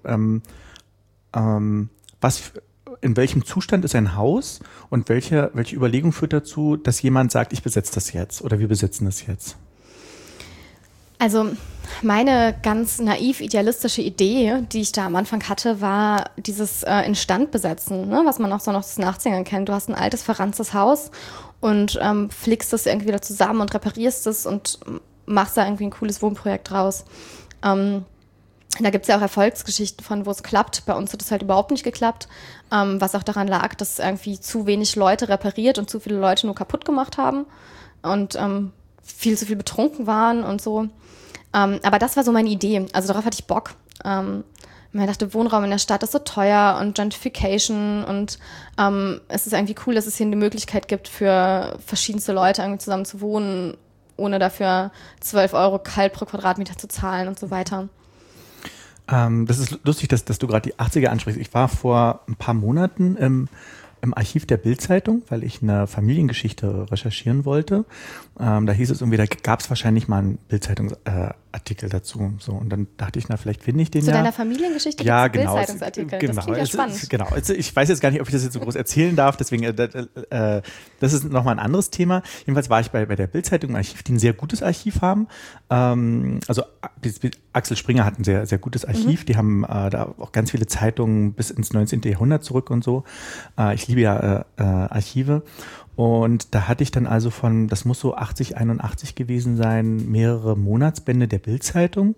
in welchem Zustand ist ein Haus und welche Überlegung führt dazu, dass jemand sagt, ich besetze das jetzt oder wir besetzen das jetzt? Also meine ganz naiv idealistische Idee, die ich da am Anfang hatte, war dieses Instandbesetzen, ne? Was man auch so noch aus den 80ern kennt. Du hast ein altes, verranztes Haus und flickst es irgendwie wieder zusammen und reparierst es und machst da irgendwie ein cooles Wohnprojekt draus. Da gibt es ja auch Erfolgsgeschichten von, wo es klappt. Bei uns hat es halt überhaupt nicht geklappt, was auch daran lag, dass irgendwie zu wenig Leute repariert und zu viele Leute nur kaputt gemacht haben und viel zu viel betrunken waren und so. Aber das war so meine Idee. Also darauf hatte ich Bock. Ich dachte, Wohnraum in der Stadt ist so teuer und Gentrification und es ist irgendwie cool, dass es hier eine Möglichkeit gibt, für verschiedenste Leute irgendwie zusammen zu wohnen, ohne dafür 12 € kalt pro Quadratmeter zu zahlen und so weiter. Das ist lustig, dass du gerade die 80er ansprichst. Ich war vor ein paar Monaten im Archiv der Bild-Zeitung, weil ich eine Familiengeschichte recherchieren wollte. Da hieß es irgendwie, da gab es wahrscheinlich mal einen Bild-Zeitungs-Artikel dazu. So, und dann dachte ich, vielleicht finde ich den Zu deiner Familiengeschichte ja, gibt es genau, Bild-Zeitungsartikel. Genau. Das klingt ja spannend. Genau. Ich weiß jetzt gar nicht, ob ich das jetzt so groß erzählen darf, deswegen, das ist nochmal ein anderes Thema. Jedenfalls war ich bei der Bild-Zeitung im Archiv, die ein sehr gutes Archiv haben. Also Axel Springer hat ein sehr, sehr gutes Archiv. Die haben da auch ganz viele Zeitungen bis ins 19. Jahrhundert zurück und so. Ich liebe ja Archive. Und da hatte ich dann also das muss so 80, 81 gewesen sein, mehrere Monatsbände der Bild-Zeitung.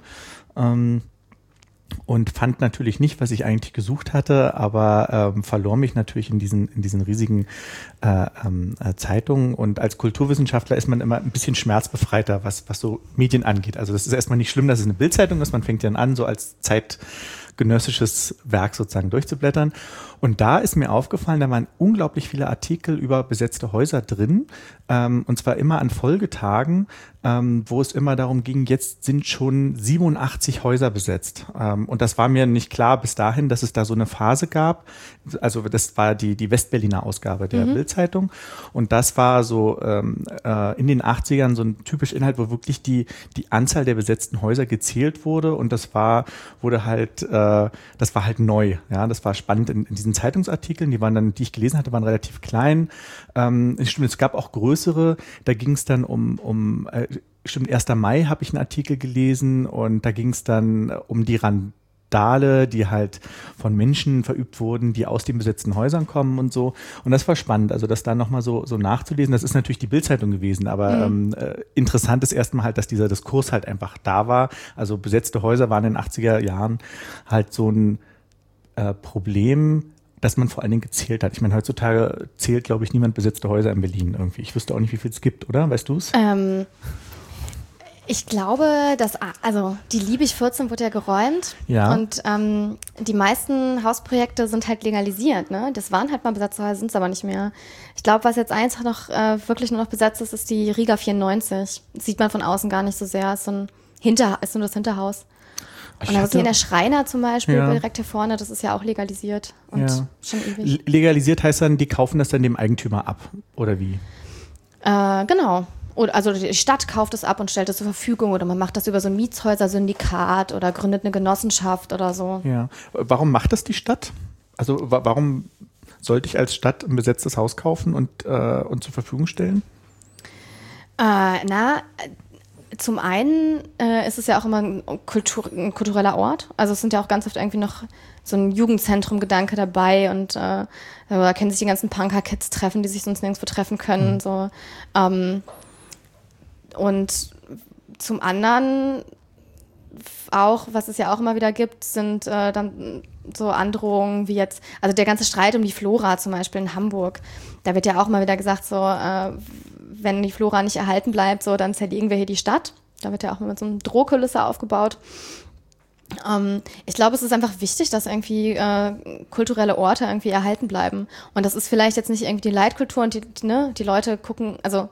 Und fand natürlich nicht, was ich eigentlich gesucht hatte, aber verlor mich natürlich in diesen riesigen Zeitungen. Und als Kulturwissenschaftler ist man immer ein bisschen schmerzbefreiter, was so Medien angeht. Also das ist erstmal nicht schlimm, dass es eine Bildzeitung ist. Man fängt dann an, so als zeitgenössisches Werk sozusagen durchzublättern. Und da ist mir aufgefallen, da waren unglaublich viele Artikel über besetzte Häuser drin, und zwar immer an Folgetagen, wo es immer darum ging, jetzt sind schon 87 Häuser besetzt. Und das war mir nicht klar bis dahin, dass es da so eine Phase gab. Also das war die Westberliner Ausgabe der Bild-Zeitung. Und das war so in den 80ern so ein typisch Inhalt, wo wirklich die Anzahl der besetzten Häuser gezählt wurde. Und das wurde halt das war halt neu. Ja, das war spannend in diesen Zeitungsartikeln. Die ich gelesen hatte, waren relativ klein. Stimmt, es gab auch größere. Da ging es dann um 1. Mai habe ich einen Artikel gelesen und da ging es dann um die Randale, die halt von Menschen verübt wurden, die aus den besetzten Häusern kommen und so. Und das war spannend, also das da nochmal so nachzulesen. Das ist natürlich die Bild-Zeitung gewesen, aber interessant ist erstmal halt, dass dieser Diskurs halt einfach da war. Also besetzte Häuser waren in den 80er Jahren halt so ein Problem, dass man vor allen Dingen gezählt hat. Ich meine, heutzutage zählt, glaube ich, niemand besetzte Häuser in Berlin irgendwie. Ich wüsste auch nicht, wie viel es gibt, oder? Weißt du es? Ich glaube, also die Liebig 14 wurde ja geräumt und die meisten Hausprojekte sind halt legalisiert. Ne? Das waren halt mal besetzte Häuser, sind es aber nicht mehr. Ich glaube, was jetzt einfach noch wirklich nur noch besetzt ist die Riga 94. Das sieht man von außen gar nicht so sehr. Ist nur das Hinterhaus. Und dann ist hier der Schreiner zum Beispiel direkt hier vorne, das ist ja auch legalisiert und schon ewig. Legalisiert heißt dann, die kaufen das dann dem Eigentümer ab, oder wie? Genau. Also die Stadt kauft es ab und stellt es zur Verfügung oder man macht das über so ein Mietshäuser-Syndikat oder gründet eine Genossenschaft oder so. Ja. Warum macht das die Stadt? Also warum sollte ich als Stadt ein besetztes Haus kaufen und zur Verfügung stellen? Zum einen ist es ja auch immer ein kultureller Ort. Also es sind ja auch ganz oft irgendwie noch so ein Jugendzentrum-Gedanke dabei und da können sich die ganzen Punker-Kids treffen, die sich sonst nirgendwo treffen können. So. Und zum anderen auch, was es ja auch immer wieder gibt, sind dann so Androhungen wie jetzt, also der ganze Streit um die Flora zum Beispiel in Hamburg. Da wird ja auch mal wieder gesagt, so wenn die Flora nicht erhalten bleibt, so dann zerlegen wir hier die Stadt. Da wird ja auch immer so eine Drohkulisse aufgebaut. Ich glaube, es ist einfach wichtig, dass irgendwie kulturelle Orte irgendwie erhalten bleiben. Und das ist vielleicht jetzt nicht irgendwie die Leitkultur und die Leute gucken, also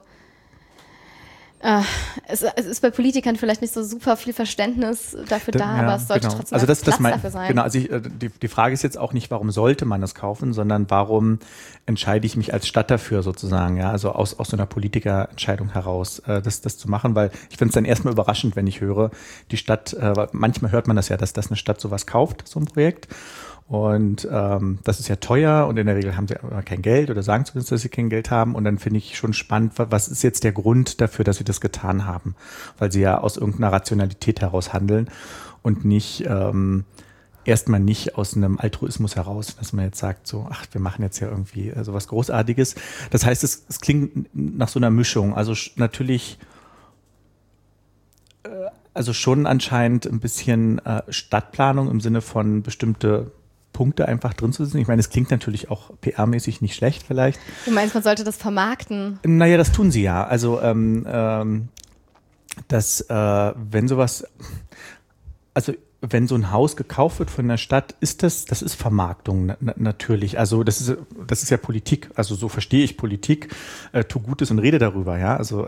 es ist bei Politikern vielleicht nicht so super viel Verständnis dafür da, aber es sollte trotzdem Platz dafür sein. Genau, also die Frage ist jetzt auch nicht, warum sollte man das kaufen, sondern warum entscheide ich mich als Stadt dafür sozusagen, ja, also aus so einer Politikerentscheidung heraus, das zu machen, weil ich finde es dann erstmal überraschend, wenn ich höre, die Stadt, manchmal hört man das ja, dass eine Stadt sowas kauft, so ein Projekt. Und das ist ja teuer und in der Regel haben sie aber kein Geld oder sagen zumindest, dass sie kein Geld haben. Und dann finde ich schon spannend, was ist jetzt der Grund dafür, dass sie das getan haben? Weil sie ja aus irgendeiner Rationalität heraus handeln und nicht erstmal nicht aus einem Altruismus heraus, dass man jetzt sagt, so, ach, wir machen jetzt ja irgendwie sowas Großartiges. Das heißt, es klingt nach so einer Mischung. Also natürlich also schon anscheinend ein bisschen Stadtplanung im Sinne von bestimmte Punkte einfach drin zu sitzen. Ich meine, es klingt natürlich auch PR-mäßig nicht schlecht vielleicht. Du meinst, man sollte das vermarkten? Naja, das tun sie ja. Also, wenn sowas, also wenn so ein Haus gekauft wird von der Stadt, das ist Vermarktung natürlich. Also das ist ja Politik. Also so verstehe ich Politik. Tu Gutes und rede darüber. Ja, also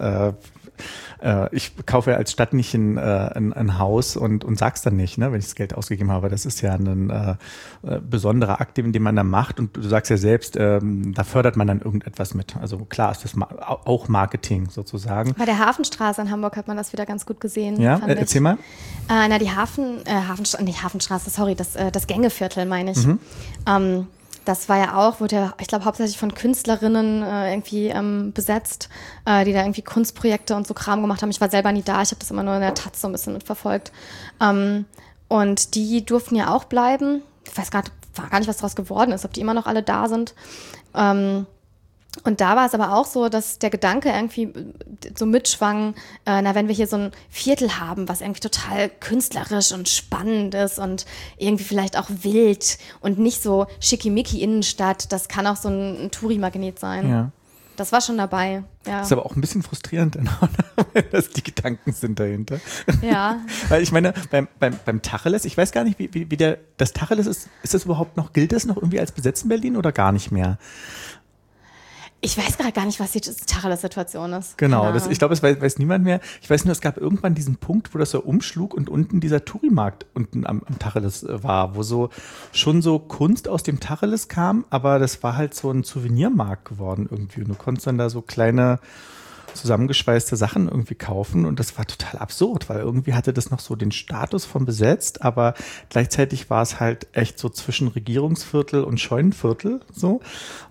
ich kaufe ja als Stadt nicht ein Haus und sag's dann nicht, ne, wenn ich das Geld ausgegeben habe. Das ist ja ein besonderer Akt, den man da macht. Und du sagst ja selbst, da fördert man dann irgendetwas mit. Also klar ist das auch Marketing sozusagen. Bei der Hafenstraße in Hamburg hat man das wieder ganz gut gesehen. Ja, erzähl mal. Die Hafenstraße, sorry, das Gängeviertel meine ich. Das war ja auch, wurde ja, ich glaube, hauptsächlich von Künstlerinnen irgendwie besetzt, die da irgendwie Kunstprojekte und so Kram gemacht haben. Ich war selber nie da, ich habe das immer nur in der Taz so ein bisschen mitverfolgt. Und die durften ja auch bleiben. Ich weiß gar nicht, was daraus geworden ist, ob die immer noch alle da sind. Und da war es aber auch so, dass der Gedanke irgendwie so mitschwang, wenn wir hier so ein Viertel haben, was irgendwie total künstlerisch und spannend ist und irgendwie vielleicht auch wild und nicht so schickimicki Innenstadt, das kann auch so ein Touri-Magnet sein. Ja. Das war schon dabei. Ja. Das ist aber auch ein bisschen frustrierend, dass die Gedanken sind dahinter. Ja. Weil ich meine, beim Tacheles, ich weiß gar nicht, wie das Tacheles ist das überhaupt noch, gilt das noch irgendwie als besetzt in Berlin oder gar nicht mehr? Ich weiß gerade gar nicht, was die Tacheles-Situation ist. Genau, ich glaube, es weiß niemand mehr. Ich weiß nur, es gab irgendwann diesen Punkt, wo das so umschlug und unten dieser Touri-Markt unten am Tacheles war, wo so schon so Kunst aus dem Tacheles kam, aber das war halt so ein Souvenirmarkt geworden irgendwie. Und du konntest dann da so kleine zusammengeschweißte Sachen irgendwie kaufen und das war total absurd, weil irgendwie hatte das noch so den Status von besetzt, aber gleichzeitig war es halt echt so zwischen Regierungsviertel und Scheunenviertel so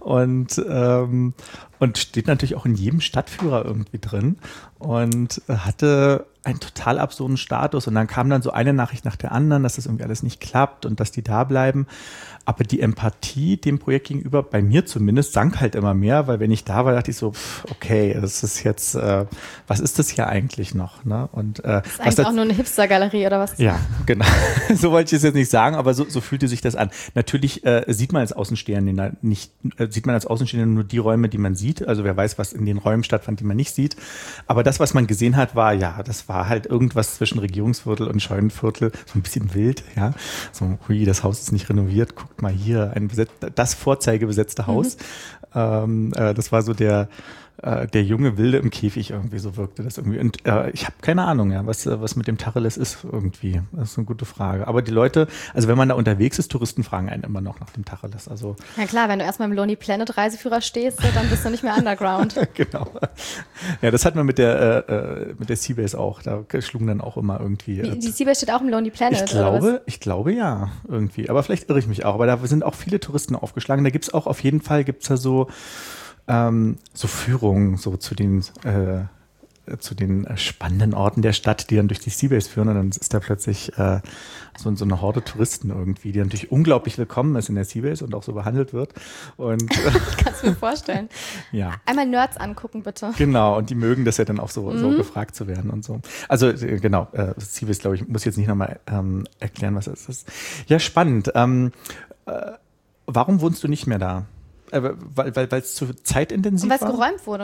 und steht natürlich auch in jedem Stadtführer irgendwie drin und hatte einen total absurden Status und dann kam dann so eine Nachricht nach der anderen, dass das irgendwie alles nicht klappt und dass die da bleiben. Aber die Empathie dem Projekt gegenüber, bei mir zumindest, sank halt immer mehr, weil wenn ich da war, dachte ich so, okay, das ist jetzt, was ist das hier eigentlich noch? Ne? Und, das ist eigentlich auch nur eine Hipster-Galerie oder was? Ja, genau. So wollte ich es jetzt nicht sagen, aber so fühlte sich das an. Natürlich sieht man als Außenstehender nur die Räume, die man sieht. Also wer weiß, was in den Räumen stattfand, die man nicht sieht. Aber das, was man gesehen hat, das war halt irgendwas zwischen Regierungsviertel und Scheunenviertel. So ein bisschen wild, ja. So, hui, das Haus ist nicht renoviert. Guckt mal hier, das vorzeigebesetzte Haus. Das war so der junge Wilde im Käfig irgendwie, so wirkte das irgendwie. Und ich habe keine Ahnung, ja, was mit dem Tacheles ist irgendwie. Das ist eine gute Frage. Aber die Leute, also wenn man da unterwegs ist, Touristen fragen einen immer noch nach dem Tacheles. Also ja klar, wenn du erstmal im Lonely Planet Reiseführer stehst, dann bist du nicht mehr underground. Genau. Ja, das hat man mit der Seabase auch. Da schlugen dann auch immer irgendwie. Die Seabase steht auch im Lonely Planet, Ich glaube ja, irgendwie. Aber vielleicht irre ich mich auch. Aber da sind auch viele Touristen aufgeschlagen. Da gibt's auch auf jeden Fall, so Führungen so zu den spannenden Orten der Stadt, die dann durch die Seabase führen und dann ist da plötzlich so eine Horde Touristen irgendwie, die natürlich unglaublich willkommen ist in der Seabase und auch so behandelt wird. Und kannst du mir vorstellen. Ja. Einmal Nerds angucken, bitte. Genau, und die mögen das ja dann auch so gefragt zu werden und so. Also genau, Seabase, glaube ich, muss jetzt nicht nochmal erklären, was das ist. Ja, spannend. Warum wohnst du nicht mehr da? Weil es zu zeitintensiv war? Weil es geräumt wurde.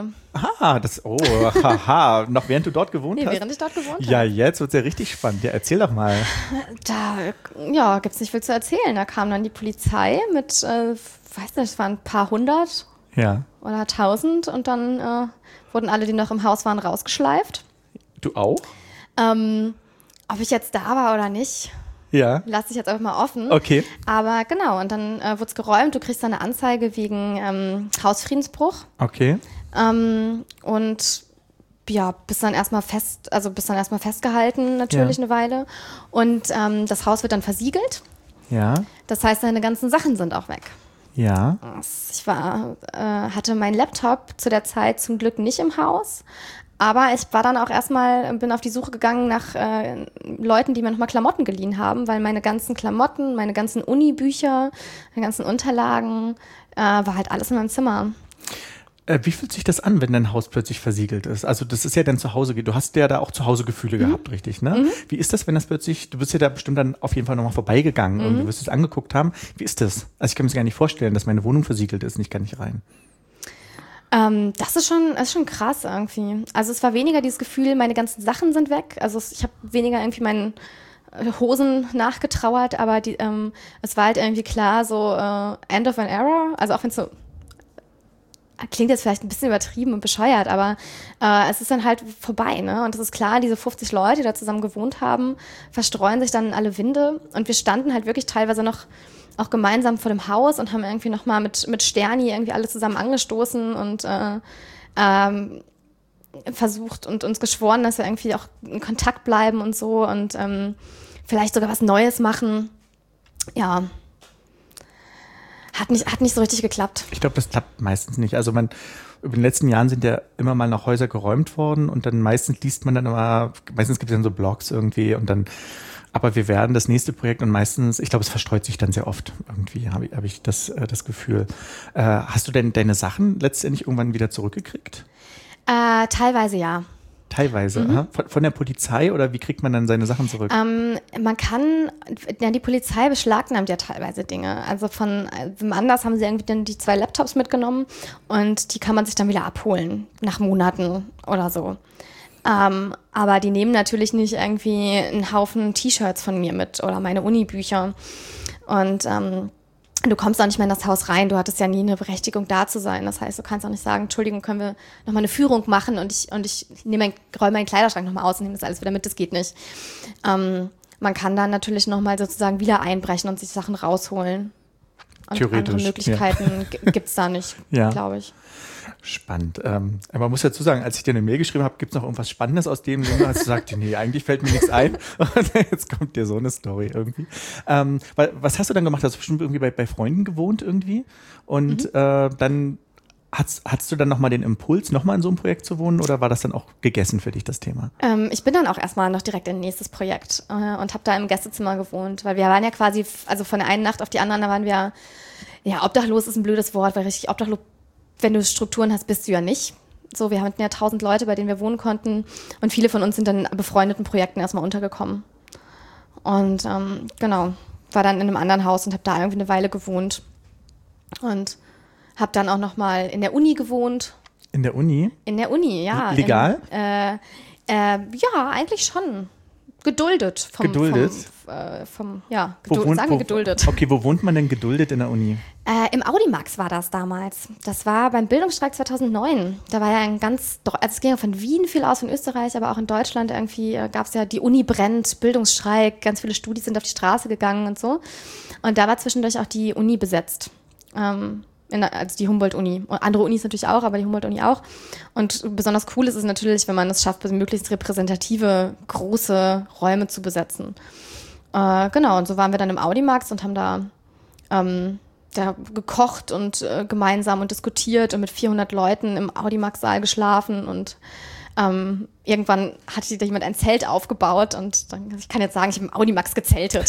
Noch während du dort gewohnt hast? Während ich dort gewohnt habe. Ja, jetzt wird es ja richtig spannend. Ja, erzähl doch mal. Da gibt es nicht viel zu erzählen. Da kam dann die Polizei mit, weiß nicht, es waren ein paar hundert oder 1000 und dann wurden alle, die noch im Haus waren, rausgeschleift. Du auch? Ob ich jetzt da war oder nicht, lasse ich jetzt einfach mal offen. Okay. Aber genau, und dann wurde es geräumt. Du kriegst dann eine Anzeige wegen Hausfriedensbruch. Okay. Und ja, bist dann erstmal festgehalten, natürlich eine Weile. Und das Haus wird dann versiegelt. Ja. Das heißt, deine ganzen Sachen sind auch weg. Ja. Ich hatte meinen Laptop zu der Zeit zum Glück nicht im Haus. Aber ich war dann auch bin auf die Suche gegangen nach Leuten, die mir nochmal Klamotten geliehen haben, weil meine ganzen Klamotten, meine ganzen Uni-Bücher, meine ganzen Unterlagen, war halt alles in meinem Zimmer. Wie fühlt sich das an, wenn dein Haus plötzlich versiegelt ist? Also das ist ja dann zu Hause, du hast ja da auch zu Hause Gefühle gehabt, richtig, ne? Wie ist das, wenn das plötzlich, du bist ja da bestimmt dann auf jeden Fall nochmal vorbeigegangen und du wirst es angeguckt haben. Wie ist das? Also ich kann mir das gar nicht vorstellen, dass meine Wohnung versiegelt ist und ich kann nicht rein. Das ist schon krass irgendwie. Also es war weniger dieses Gefühl, meine ganzen Sachen sind weg. Also ich habe weniger irgendwie meinen Hosen nachgetrauert, aber es war halt irgendwie klar, so End of an Era. Also auch wenn es so klingt jetzt vielleicht ein bisschen übertrieben und bescheuert, aber es ist dann halt vorbei, ne? Und es ist klar, diese 50 Leute, die da zusammen gewohnt haben, verstreuen sich dann in alle Winde. Und wir standen halt wirklich teilweise noch auch gemeinsam vor dem Haus und haben irgendwie nochmal mit Sterni irgendwie alle zusammen angestoßen und versucht und uns geschworen, dass wir irgendwie auch in Kontakt bleiben und so und vielleicht sogar was Neues machen. Ja. Hat nicht so richtig geklappt. Ich glaube, das klappt meistens nicht. Also über den letzten Jahren sind ja immer mal noch Häuser geräumt worden und dann meistens liest man dann immer, meistens gibt es dann so Blogs irgendwie und dann, aber wir werden das nächste Projekt und meistens, ich glaube, es verstreut sich dann sehr oft irgendwie, habe ich das Gefühl. Hast du denn deine Sachen letztendlich irgendwann wieder zurückgekriegt? Teilweise ja. Teilweise, von der Polizei oder wie kriegt man dann seine Sachen zurück? Die Polizei beschlagnahmt ja teilweise Dinge. Also von anders haben sie irgendwie dann die 2 Laptops mitgenommen und die kann man sich dann wieder abholen, nach Monaten oder so. Aber die nehmen natürlich nicht irgendwie einen Haufen T-Shirts von mir mit oder meine Unibücher. Und du kommst auch nicht mehr in das Haus rein. Du hattest ja nie eine Berechtigung, da zu sein. Das heißt, du kannst auch nicht sagen, Entschuldigung, können wir nochmal eine Führung machen und ich räume meinen Kleiderschrank nochmal aus und nehme das alles wieder mit. Das geht nicht. Man kann dann natürlich nochmal sozusagen wieder einbrechen und sich Sachen rausholen. Und theoretisch. Andere Möglichkeiten gibt's da nicht, glaube ich. Spannend. Man muss dazu sagen, als ich dir eine Mail geschrieben habe, gibt es noch irgendwas Spannendes aus dem Sinne, als du sagst, nee, eigentlich fällt mir nichts ein. Und jetzt kommt dir so eine Story irgendwie. Was hast du dann gemacht? Hast du bestimmt irgendwie bei Freunden gewohnt irgendwie? Und dann hattest du dann nochmal den Impuls, nochmal in so einem Projekt zu wohnen, oder war das dann auch gegessen für dich, das Thema? Ich bin dann auch erstmal noch direkt in ein nächstes Projekt und habe da im Gästezimmer gewohnt, weil wir waren ja quasi, also von der einen Nacht auf die andere, da waren wir, ja, obdachlos ist ein blödes Wort, weil richtig obdachlos, wenn du Strukturen hast, bist du ja nicht. So, wir hatten ja 1000 Leute, bei denen wir wohnen konnten, und viele von uns sind dann in befreundeten Projekten erstmal untergekommen. Und genau, war dann in einem anderen Haus und habe da irgendwie eine Weile gewohnt und habe dann auch noch mal in der Uni gewohnt. In der Uni? In der Uni, ja. Legal? Ja, eigentlich schon. Geduldet. Geduldet? Sagen wir geduldet. Okay, wo wohnt man denn geduldet in der Uni? Im Audimax war das damals. Das war beim Bildungsstreik 2009. Da war ja also es ging ja von Wien viel aus, von Österreich, aber auch in Deutschland irgendwie gab es ja die Uni brennt, Bildungsstreik, ganz viele Studis sind auf die Straße gegangen und so. Und da war zwischendurch auch die Uni besetzt. Also die Humboldt-Uni. Und andere Unis natürlich auch, aber die Humboldt-Uni auch. Und besonders cool ist es natürlich, wenn man es schafft, möglichst repräsentative, große Räume zu besetzen. Genau, und so waren wir dann im Audimax und haben da gekocht und gemeinsam und diskutiert und mit 400 Leuten im Audimax-Saal geschlafen. Und irgendwann hatte da jemand ein Zelt aufgebaut und ich kann jetzt sagen, ich habe im Audimax gezeltet.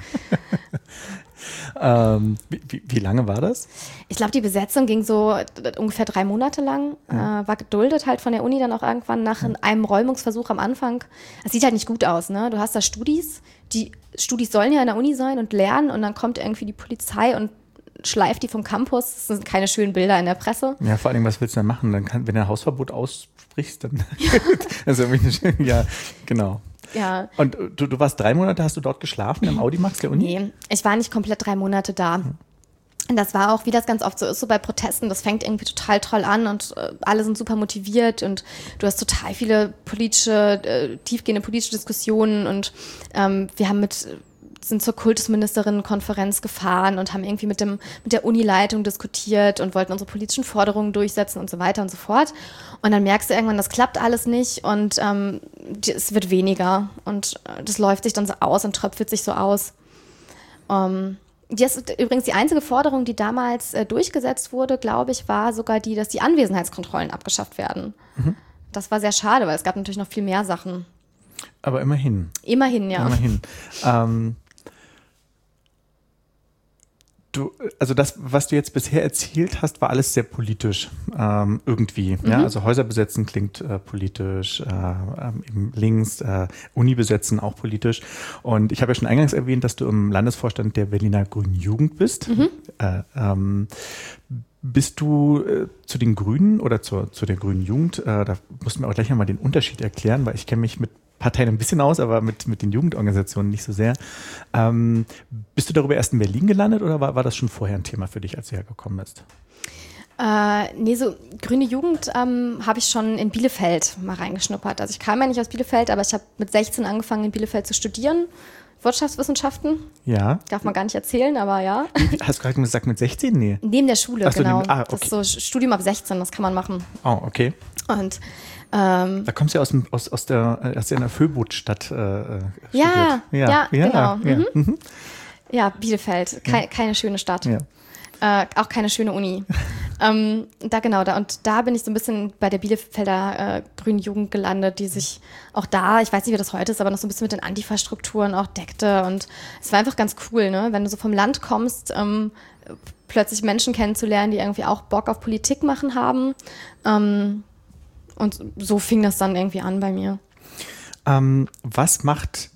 Wie lange war das? Ich glaube, die Besetzung ging so ungefähr 3 Monate lang. War geduldet halt von der Uni dann auch irgendwann nach einem Räumungsversuch am Anfang. Es sieht halt nicht gut aus, ne? Du hast da Studis. Die Studis sollen ja in der Uni sein und lernen, und dann kommt irgendwie die Polizei und schleift die vom Campus. Das sind keine schönen Bilder in der Presse. Ja, vor allem, was willst du dann machen? Wenn du ein Hausverbot aussprichst, dann also ja, genau. Ja. Und du warst 3 Monate, hast du dort geschlafen im Audimax der Uni? Nee, ich war nicht komplett 3 Monate da. Und das war auch, wie das ganz oft so ist, so bei Protesten, das fängt irgendwie total toll an und alle sind super motiviert und du hast total viele tiefgehende politische Diskussionen, und wir sind zur Kultusministerinnenkonferenz gefahren und haben irgendwie mit der Unileitung diskutiert und wollten unsere politischen Forderungen durchsetzen und so weiter und so fort. Und dann merkst du irgendwann, das klappt alles nicht, und es wird weniger, und das läuft sich dann so aus und tröpfelt sich so aus. Das ist übrigens die einzige Forderung, die damals durchgesetzt wurde, glaube ich, war sogar die, dass die Anwesenheitskontrollen abgeschafft werden. Mhm. Das war sehr schade, weil es gab natürlich noch viel mehr Sachen. Aber immerhin. Immerhin, ja. Immerhin. Also das, was du jetzt bisher erzählt hast, war alles sehr politisch irgendwie. Mhm. Ja? Also Häuser besetzen klingt politisch, eben links, Uni besetzen auch politisch. Und ich habe ja schon eingangs erwähnt, dass du im Landesvorstand der Berliner Grünen Jugend bist. Mhm. Bist du zu den Grünen oder zu der Grünen Jugend, da musst du mir auch gleich mal den Unterschied erklären, weil ich kenne mich mit Parteien ein bisschen aus, aber mit den Jugendorganisationen nicht so sehr. Bist du darüber erst in Berlin gelandet, oder war das schon vorher ein Thema für dich, als du hergekommen bist? Nee, so grüne Jugend habe ich schon in Bielefeld mal reingeschnuppert. Also ich kam ja nicht aus Bielefeld, aber ich habe mit 16 angefangen, in Bielefeld zu studieren. Wirtschaftswissenschaften. Ja. Darf man gar nicht erzählen, aber ja. Hast du gerade gesagt, mit 16? Nee. Neben der Schule, so, genau. Okay. Das ist so Studium ab 16, das kann man machen. Oh, okay. Und da kommst du ja aus der Föbot-Stadt studiert. Ja, genau. Ja, mhm. Ja, Bielefeld, keine schöne Stadt. Ja. Auch keine schöne Uni. Und da bin ich so ein bisschen bei der Bielefelder Grünen Jugend gelandet, die sich auch da, ich weiß nicht, wie das heute ist, aber noch so ein bisschen mit den Antifa-Strukturen auch deckte, und es war einfach ganz cool, ne? Wenn du so vom Land kommst, plötzlich Menschen kennenzulernen, die irgendwie auch Bock auf Politik machen haben, und so fing das dann irgendwie an bei mir. Was macht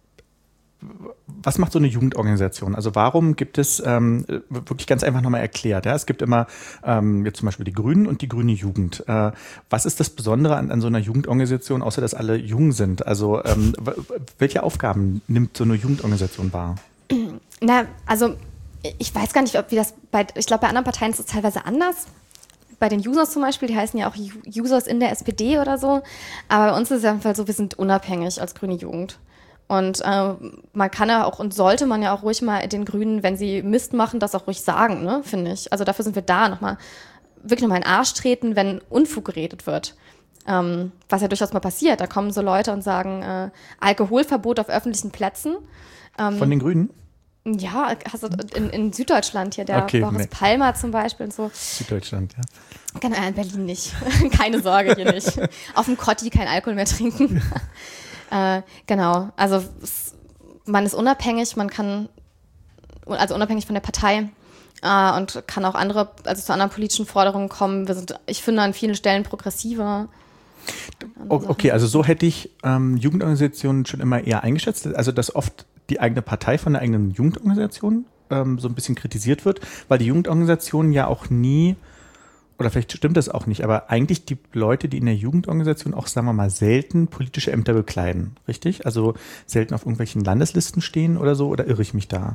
so eine Jugendorganisation? Also warum gibt es, wirklich ganz einfach nochmal erklärt, ja? Es gibt immer jetzt zum Beispiel die Grünen und die Grüne Jugend. Was ist das Besondere an so einer Jugendorganisation, außer dass alle jung sind? Also welche Aufgaben nimmt so eine Jugendorganisation wahr? Na, also ich weiß gar nicht, ich glaube, bei anderen Parteien ist es teilweise anders. Bei den Users zum Beispiel, die heißen ja auch Users in der SPD oder so. Aber bei uns ist es einfach so, wir sind unabhängig als grüne Jugend. Und man kann ja auch und sollte man ja auch ruhig mal den Grünen, wenn sie Mist machen, das auch ruhig sagen, ne, finde ich. Also dafür sind wir da, nochmal wirklich nochmal in den Arsch treten, wenn Unfug geredet wird. Was ja durchaus mal passiert. Da kommen so Leute und sagen, Alkoholverbot auf öffentlichen Plätzen. Von den Grünen? Ja, hast du in Süddeutschland hier, der Boris Palmer zum Beispiel und so. Süddeutschland, ja. Genau, in Berlin nicht. Keine Sorge, hier nicht. Auf dem Kotti kein Alkohol mehr trinken. Genau, also man ist unabhängig, also unabhängig von der Partei und kann auch zu anderen politischen Forderungen kommen. Wir sind, ich finde, an vielen Stellen progressiver. Okay, also so hätte ich Jugendorganisationen schon immer eher eingeschätzt, also dass oft die eigene Partei von der eigenen Jugendorganisation so ein bisschen kritisiert wird, weil die Jugendorganisationen ja auch nie, oder vielleicht stimmt das auch nicht, aber eigentlich die Leute, die in der Jugendorganisation auch, sagen wir mal, selten politische Ämter bekleiden, richtig? Also selten auf irgendwelchen Landeslisten stehen oder so, oder irre ich mich da?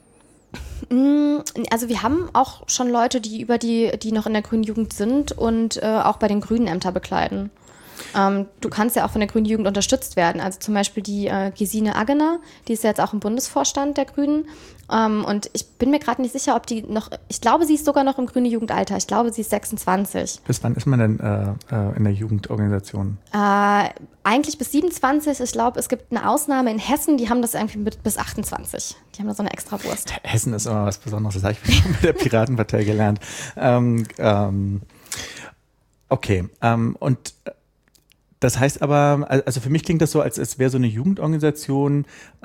Also wir haben auch schon Leute, die noch in der Grünen Jugend sind und auch bei den Grünen Ämter bekleiden. Du kannst ja auch von der Grünen Jugend unterstützt werden. Also zum Beispiel die Gesine Aggener, die ist ja jetzt auch im Bundesvorstand der Grünen. Und ich bin mir gerade nicht sicher, ob die noch, ich glaube, sie ist sogar noch im grünen Jugendalter. Ich glaube, sie ist 26. Bis wann ist man denn in der Jugendorganisation? Eigentlich bis 27. Ich glaube, es gibt eine Ausnahme in Hessen, die haben das irgendwie bis 28. Die haben da so eine Extrawurst. Hessen ist immer was Besonderes, das habe ich schon bei der Piratenpartei gelernt. Okay, und das heißt aber, also für mich klingt das so, als wäre so eine Jugendorganisation,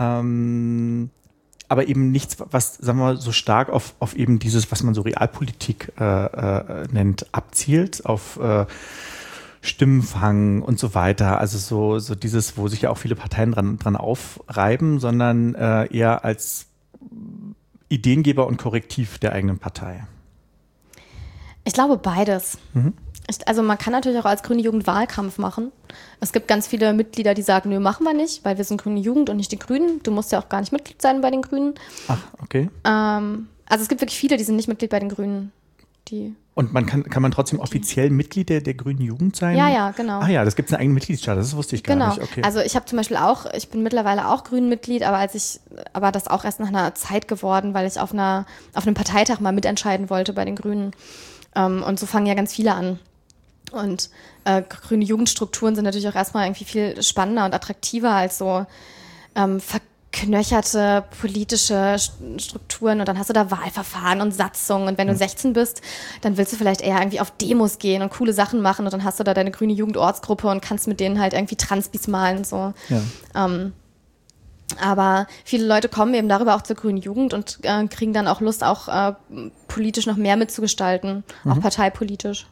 aber eben nichts, was, sagen wir mal, so stark auf eben dieses, was man so Realpolitik nennt, abzielt, auf Stimmenfang und so weiter. Also so dieses, wo sich ja auch viele Parteien dran aufreiben, sondern eher als Ideengeber und Korrektiv der eigenen Partei. Ich glaube beides. Also man kann natürlich auch als Grüne Jugend Wahlkampf machen. Es gibt ganz viele Mitglieder, die sagen, nö, machen wir nicht, weil wir sind Grüne Jugend und nicht die Grünen. Du musst ja auch gar nicht Mitglied sein bei den Grünen. Ach, okay. Also es gibt wirklich viele, die sind nicht Mitglied bei den Grünen. Und kann man trotzdem offiziell Mitglied der Grünen Jugend sein? Ja, genau. Ah ja, das gibt es eine eigene Mitgliedscharte, das wusste ich gar nicht. Okay. Also ich habe zum Beispiel ich bin mittlerweile auch Grünen-Mitglied, aber das auch erst nach einer Zeit geworden, weil ich auf einem Parteitag mal mitentscheiden wollte bei den Grünen. Und so fangen ja ganz viele an. Und grüne Jugendstrukturen sind natürlich auch erstmal irgendwie viel spannender und attraktiver als so verknöcherte politische Strukturen. Und dann hast du da Wahlverfahren und Satzungen. Und wenn du 16 bist, dann willst du vielleicht eher irgendwie auf Demos gehen und coole Sachen machen. Und dann hast du da deine grüne Jugendortsgruppe und kannst mit denen halt irgendwie Transbis malen und so. Ja. Aber viele Leute kommen eben darüber auch zur Grünen Jugend und kriegen dann auch Lust, auch politisch noch mehr mitzugestalten, auch parteipolitisch.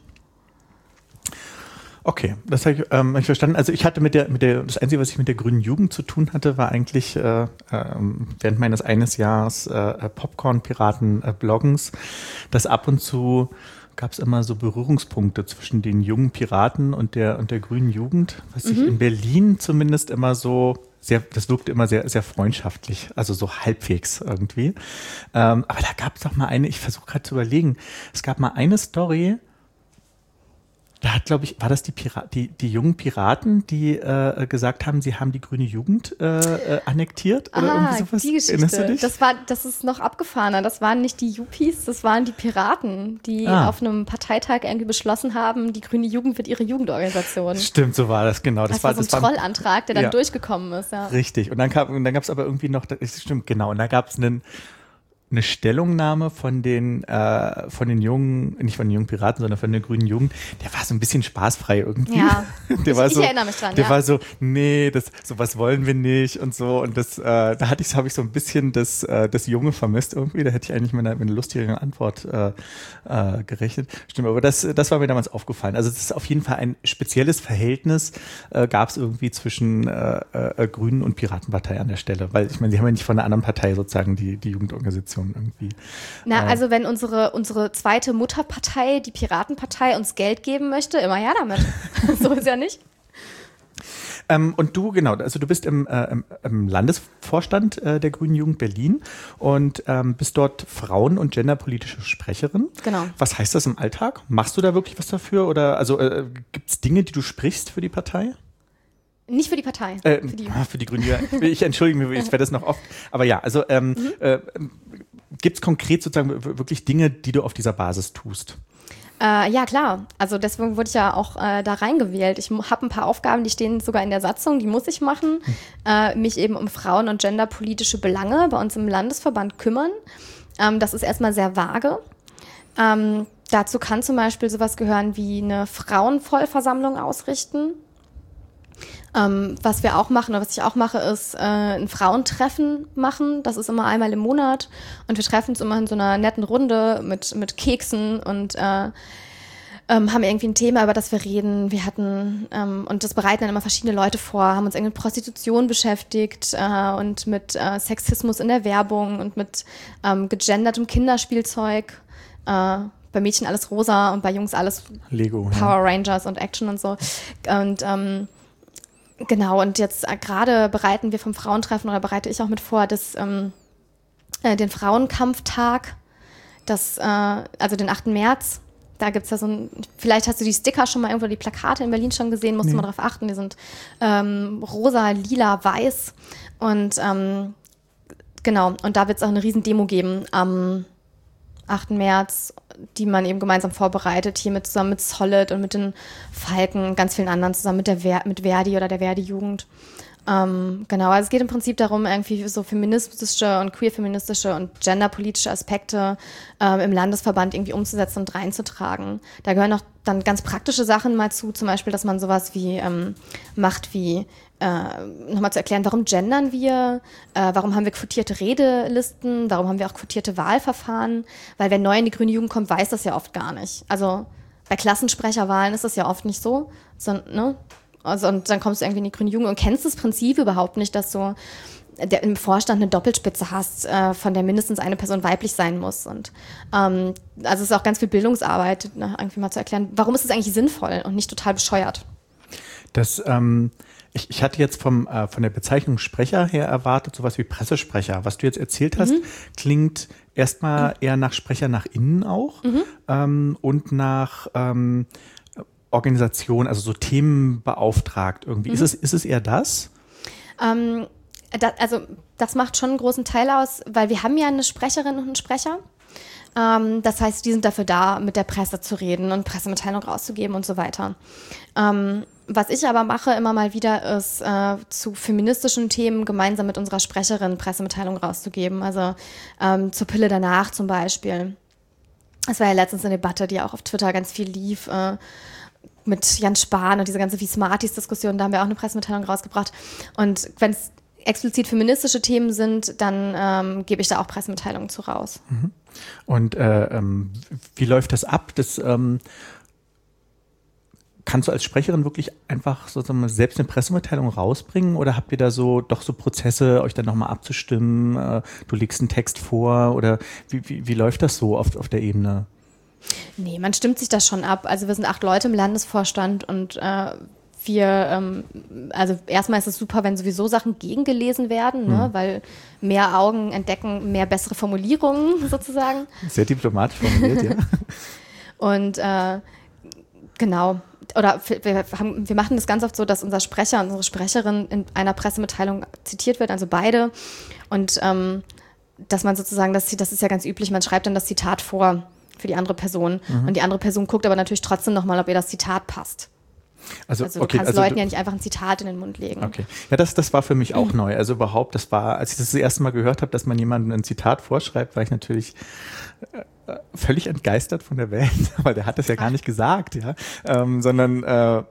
Okay, das habe ich verstanden. Also ich hatte das Einzige, was ich mit der Grünen Jugend zu tun hatte, war eigentlich während meines eines Jahres Popcorn-Piraten-Bloggens, dass ab und zu gab es immer so Berührungspunkte zwischen den jungen Piraten und der Grünen Jugend, was ich in Berlin zumindest immer so das wirkte immer sehr, sehr freundschaftlich, also so halbwegs irgendwie. Aber da gab es doch mal ich versuche gerade zu überlegen, es gab mal eine Story. Da hat, glaube ich, war das die jungen Piraten, die gesagt haben, sie haben die Grüne Jugend annektiert? Oder irgendwie sowas? Die Geschichte. Das ist noch abgefahrener. Das waren nicht die Yuppies, das waren die Piraten, die auf einem Parteitag irgendwie beschlossen haben, die Grüne Jugend wird ihre Jugendorganisation. Stimmt, so war das, genau. Das war so ein Trollantrag, der dann durchgekommen ist. Ja. Richtig. Und dann gab es aber irgendwie noch, stimmt, genau, und da gab es eine Stellungnahme von den jungen, nicht von den jungen Piraten, sondern von der Grünen Jugend, der war so ein bisschen spaßfrei irgendwie. Ja, ich erinnere mich dran. Der war so, nee, sowas wollen wir nicht und so. Und habe ich so ein bisschen das Junge vermisst irgendwie. Da hätte ich eigentlich mit einer lustigeren Antwort gerechnet. Stimmt, aber das war mir damals aufgefallen. Also das ist auf jeden Fall ein spezielles Verhältnis, gab es irgendwie zwischen Grünen und Piratenpartei an der Stelle. Weil ich meine, sie haben ja nicht von einer anderen Partei sozusagen die Jugendorganisation irgendwie. Also wenn unsere zweite Mutterpartei, die Piratenpartei, uns Geld geben möchte, immer her damit. So ist ja nicht. Und du, genau, also du bist im Landesvorstand der Grünen Jugend Berlin und bist dort Frauen- und genderpolitische Sprecherin. Genau. Was heißt das im Alltag? Machst du da wirklich was dafür? Oder also gibt es Dinge, die du sprichst für die Partei? Nicht für die Partei. Für die Grünen. Ich entschuldige mich, ich werde das noch oft. Aber ja, also gibt es konkret sozusagen wirklich Dinge, die du auf dieser Basis tust? Ja, klar. Also deswegen wurde ich ja auch da reingewählt. Ich habe ein paar Aufgaben, die stehen sogar in der Satzung, die muss ich machen. Mich eben um Frauen- und genderpolitische Belange bei uns im Landesverband kümmern. Das ist erstmal sehr vage. Dazu kann zum Beispiel sowas gehören wie eine Frauenvollversammlung ausrichten. Was wir auch machen, oder was ich auch mache, ist ein Frauentreffen machen. Das ist immer einmal im Monat. Und wir treffen uns immer in so einer netten Runde mit Keksen und haben irgendwie ein Thema, über das wir reden. Wir hatten, und das bereiten dann immer verschiedene Leute vor, haben uns irgendwie mit Prostitution beschäftigt und mit Sexismus in der Werbung und mit gegendertem Kinderspielzeug. Bei Mädchen alles rosa und bei Jungs alles Lego, Power Rangers und Action und so. Und genau, und jetzt gerade bereite ich auch mit vor, den Frauenkampftag, also den 8. März. Da gibt es ja vielleicht hast du die Sticker schon mal irgendwo, die Plakate in Berlin schon gesehen, musst du mal drauf achten. Die sind rosa, lila, weiß. Und genau, und da wird es auch eine riesen Demo geben am 8. März, die man eben gemeinsam vorbereitet, hier zusammen mit Solid und mit den Falken und ganz vielen anderen zusammen mit Verdi oder der Verdi-Jugend. Genau, also es geht im Prinzip darum, irgendwie so feministische und queer-feministische und genderpolitische Aspekte im Landesverband irgendwie umzusetzen und reinzutragen. Da gehören auch dann ganz praktische Sachen mal zu, zum Beispiel, dass man sowas wie macht wie nochmal zu erklären, warum gendern wir, warum haben wir quotierte Redelisten, warum haben wir auch quotierte Wahlverfahren, weil wer neu in die grüne Jugend kommt, weiß das ja oft gar nicht. Also bei Klassensprecherwahlen ist das ja oft nicht so, sondern, ne? Also, und dann kommst du irgendwie in die grüne Jugend und kennst das Prinzip überhaupt nicht, dass du im Vorstand eine Doppelspitze hast, von der mindestens eine Person weiblich sein muss. Und also es ist auch ganz viel Bildungsarbeit, ne, irgendwie mal zu erklären, warum ist es eigentlich sinnvoll und nicht total bescheuert. Ich hatte jetzt von der Bezeichnung Sprecher her erwartet, sowas wie Pressesprecher. Was du jetzt erzählt hast, klingt erstmal eher nach Sprecher nach innen auch und nach Organisation, also so themenbeauftragt irgendwie. Ist es eher das? Das macht schon einen großen Teil aus, weil wir haben ja eine Sprecherin und einen Sprecher. Das heißt, die sind dafür da, mit der Presse zu reden und Pressemitteilungen rauszugeben und so weiter. Was ich aber mache immer mal wieder, ist zu feministischen Themen gemeinsam mit unserer Sprecherin Pressemitteilungen rauszugeben. Also zur Pille danach zum Beispiel. Es war ja letztens eine Debatte, die auch auf Twitter ganz viel lief, mit Jens Spahn und diese ganze wie Smarties-Diskussion, da haben wir auch eine Pressemitteilung rausgebracht. Und wenn es explizit feministische Themen sind, dann gebe ich da auch Pressemitteilungen zu raus. Und wie läuft das ab? Kannst du als Sprecherin wirklich einfach sozusagen selbst eine Pressemitteilung rausbringen oder habt ihr da so Prozesse, euch dann nochmal abzustimmen? Du legst einen Text vor oder wie läuft das so auf der Ebene? Nee, man stimmt sich das schon ab. Also wir sind 8 Leute im Landesvorstand und also erstmal ist es super, wenn sowieso Sachen gegengelesen werden, ne? Weil mehr Augen entdecken mehr bessere Formulierungen sozusagen. Sehr diplomatisch formuliert, ja. Und genau. Oder wir machen das ganz oft so, dass unser Sprecher und unsere Sprecherin in einer Pressemitteilung zitiert wird, also beide. Und dass man sozusagen, das ist ja ganz üblich, man schreibt dann das Zitat vor für die andere Person. Und die andere Person guckt aber natürlich trotzdem nochmal, ob ihr das Zitat passt. Also du kannst Leuten ja nicht einfach ein Zitat in den Mund legen. Okay. Ja, das war für mich auch neu. Also überhaupt, als ich das erste Mal gehört habe, dass man jemandem ein Zitat vorschreibt, war ich natürlich völlig entgeistert von der Welt, weil der hat das ja gar nicht gesagt, ja, sondern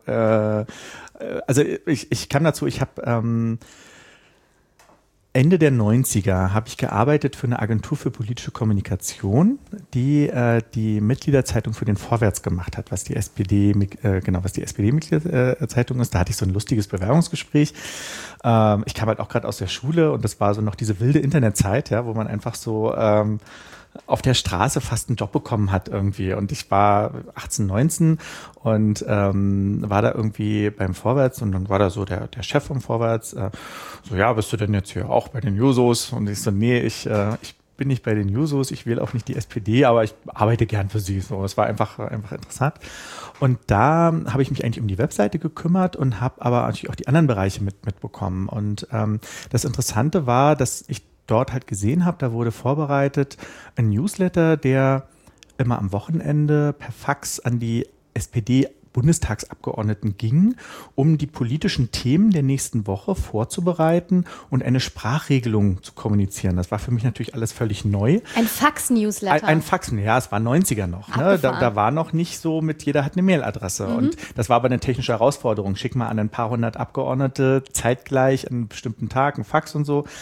also ich kam dazu, ich habe Ende der 90er habe ich gearbeitet für eine Agentur für politische Kommunikation, die die Mitgliederzeitung für den Vorwärts gemacht hat, was die SPD-Mitgliederzeitung ist. Da hatte ich so ein lustiges Bewerbungsgespräch. Ich kam halt auch gerade aus der Schule und das war so noch diese wilde Internetzeit, ja, wo man einfach so auf der Straße fast einen Job bekommen hat irgendwie. Und ich war 18, 19 und war da irgendwie beim Vorwärts und dann war da so der Chef vom Vorwärts, so, ja, bist du denn jetzt hier auch bei den Jusos? Und ich so, nee, ich bin nicht bei den Jusos, ich wähle auch nicht die SPD, aber ich arbeite gern für sie. So, es war einfach interessant. Und da habe ich mich eigentlich um die Webseite gekümmert und habe aber natürlich auch die anderen Bereiche mitbekommen. Und das Interessante war, dass ich dort halt gesehen habe, da wurde vorbereitet ein Newsletter, der immer am Wochenende per Fax an die SPD-Bundestagsabgeordneten ging, um die politischen Themen der nächsten Woche vorzubereiten und eine Sprachregelung zu kommunizieren. Das war für mich natürlich alles völlig neu. Ein Fax-Newsletter. Ein Fax, ja, es war 90er noch. Ne? Da war noch nicht so mit jeder hat eine Mailadresse. Und das war aber eine technische Herausforderung. Schick mal an ein paar hundert Abgeordnete zeitgleich an einem bestimmten Tag ein Fax und so.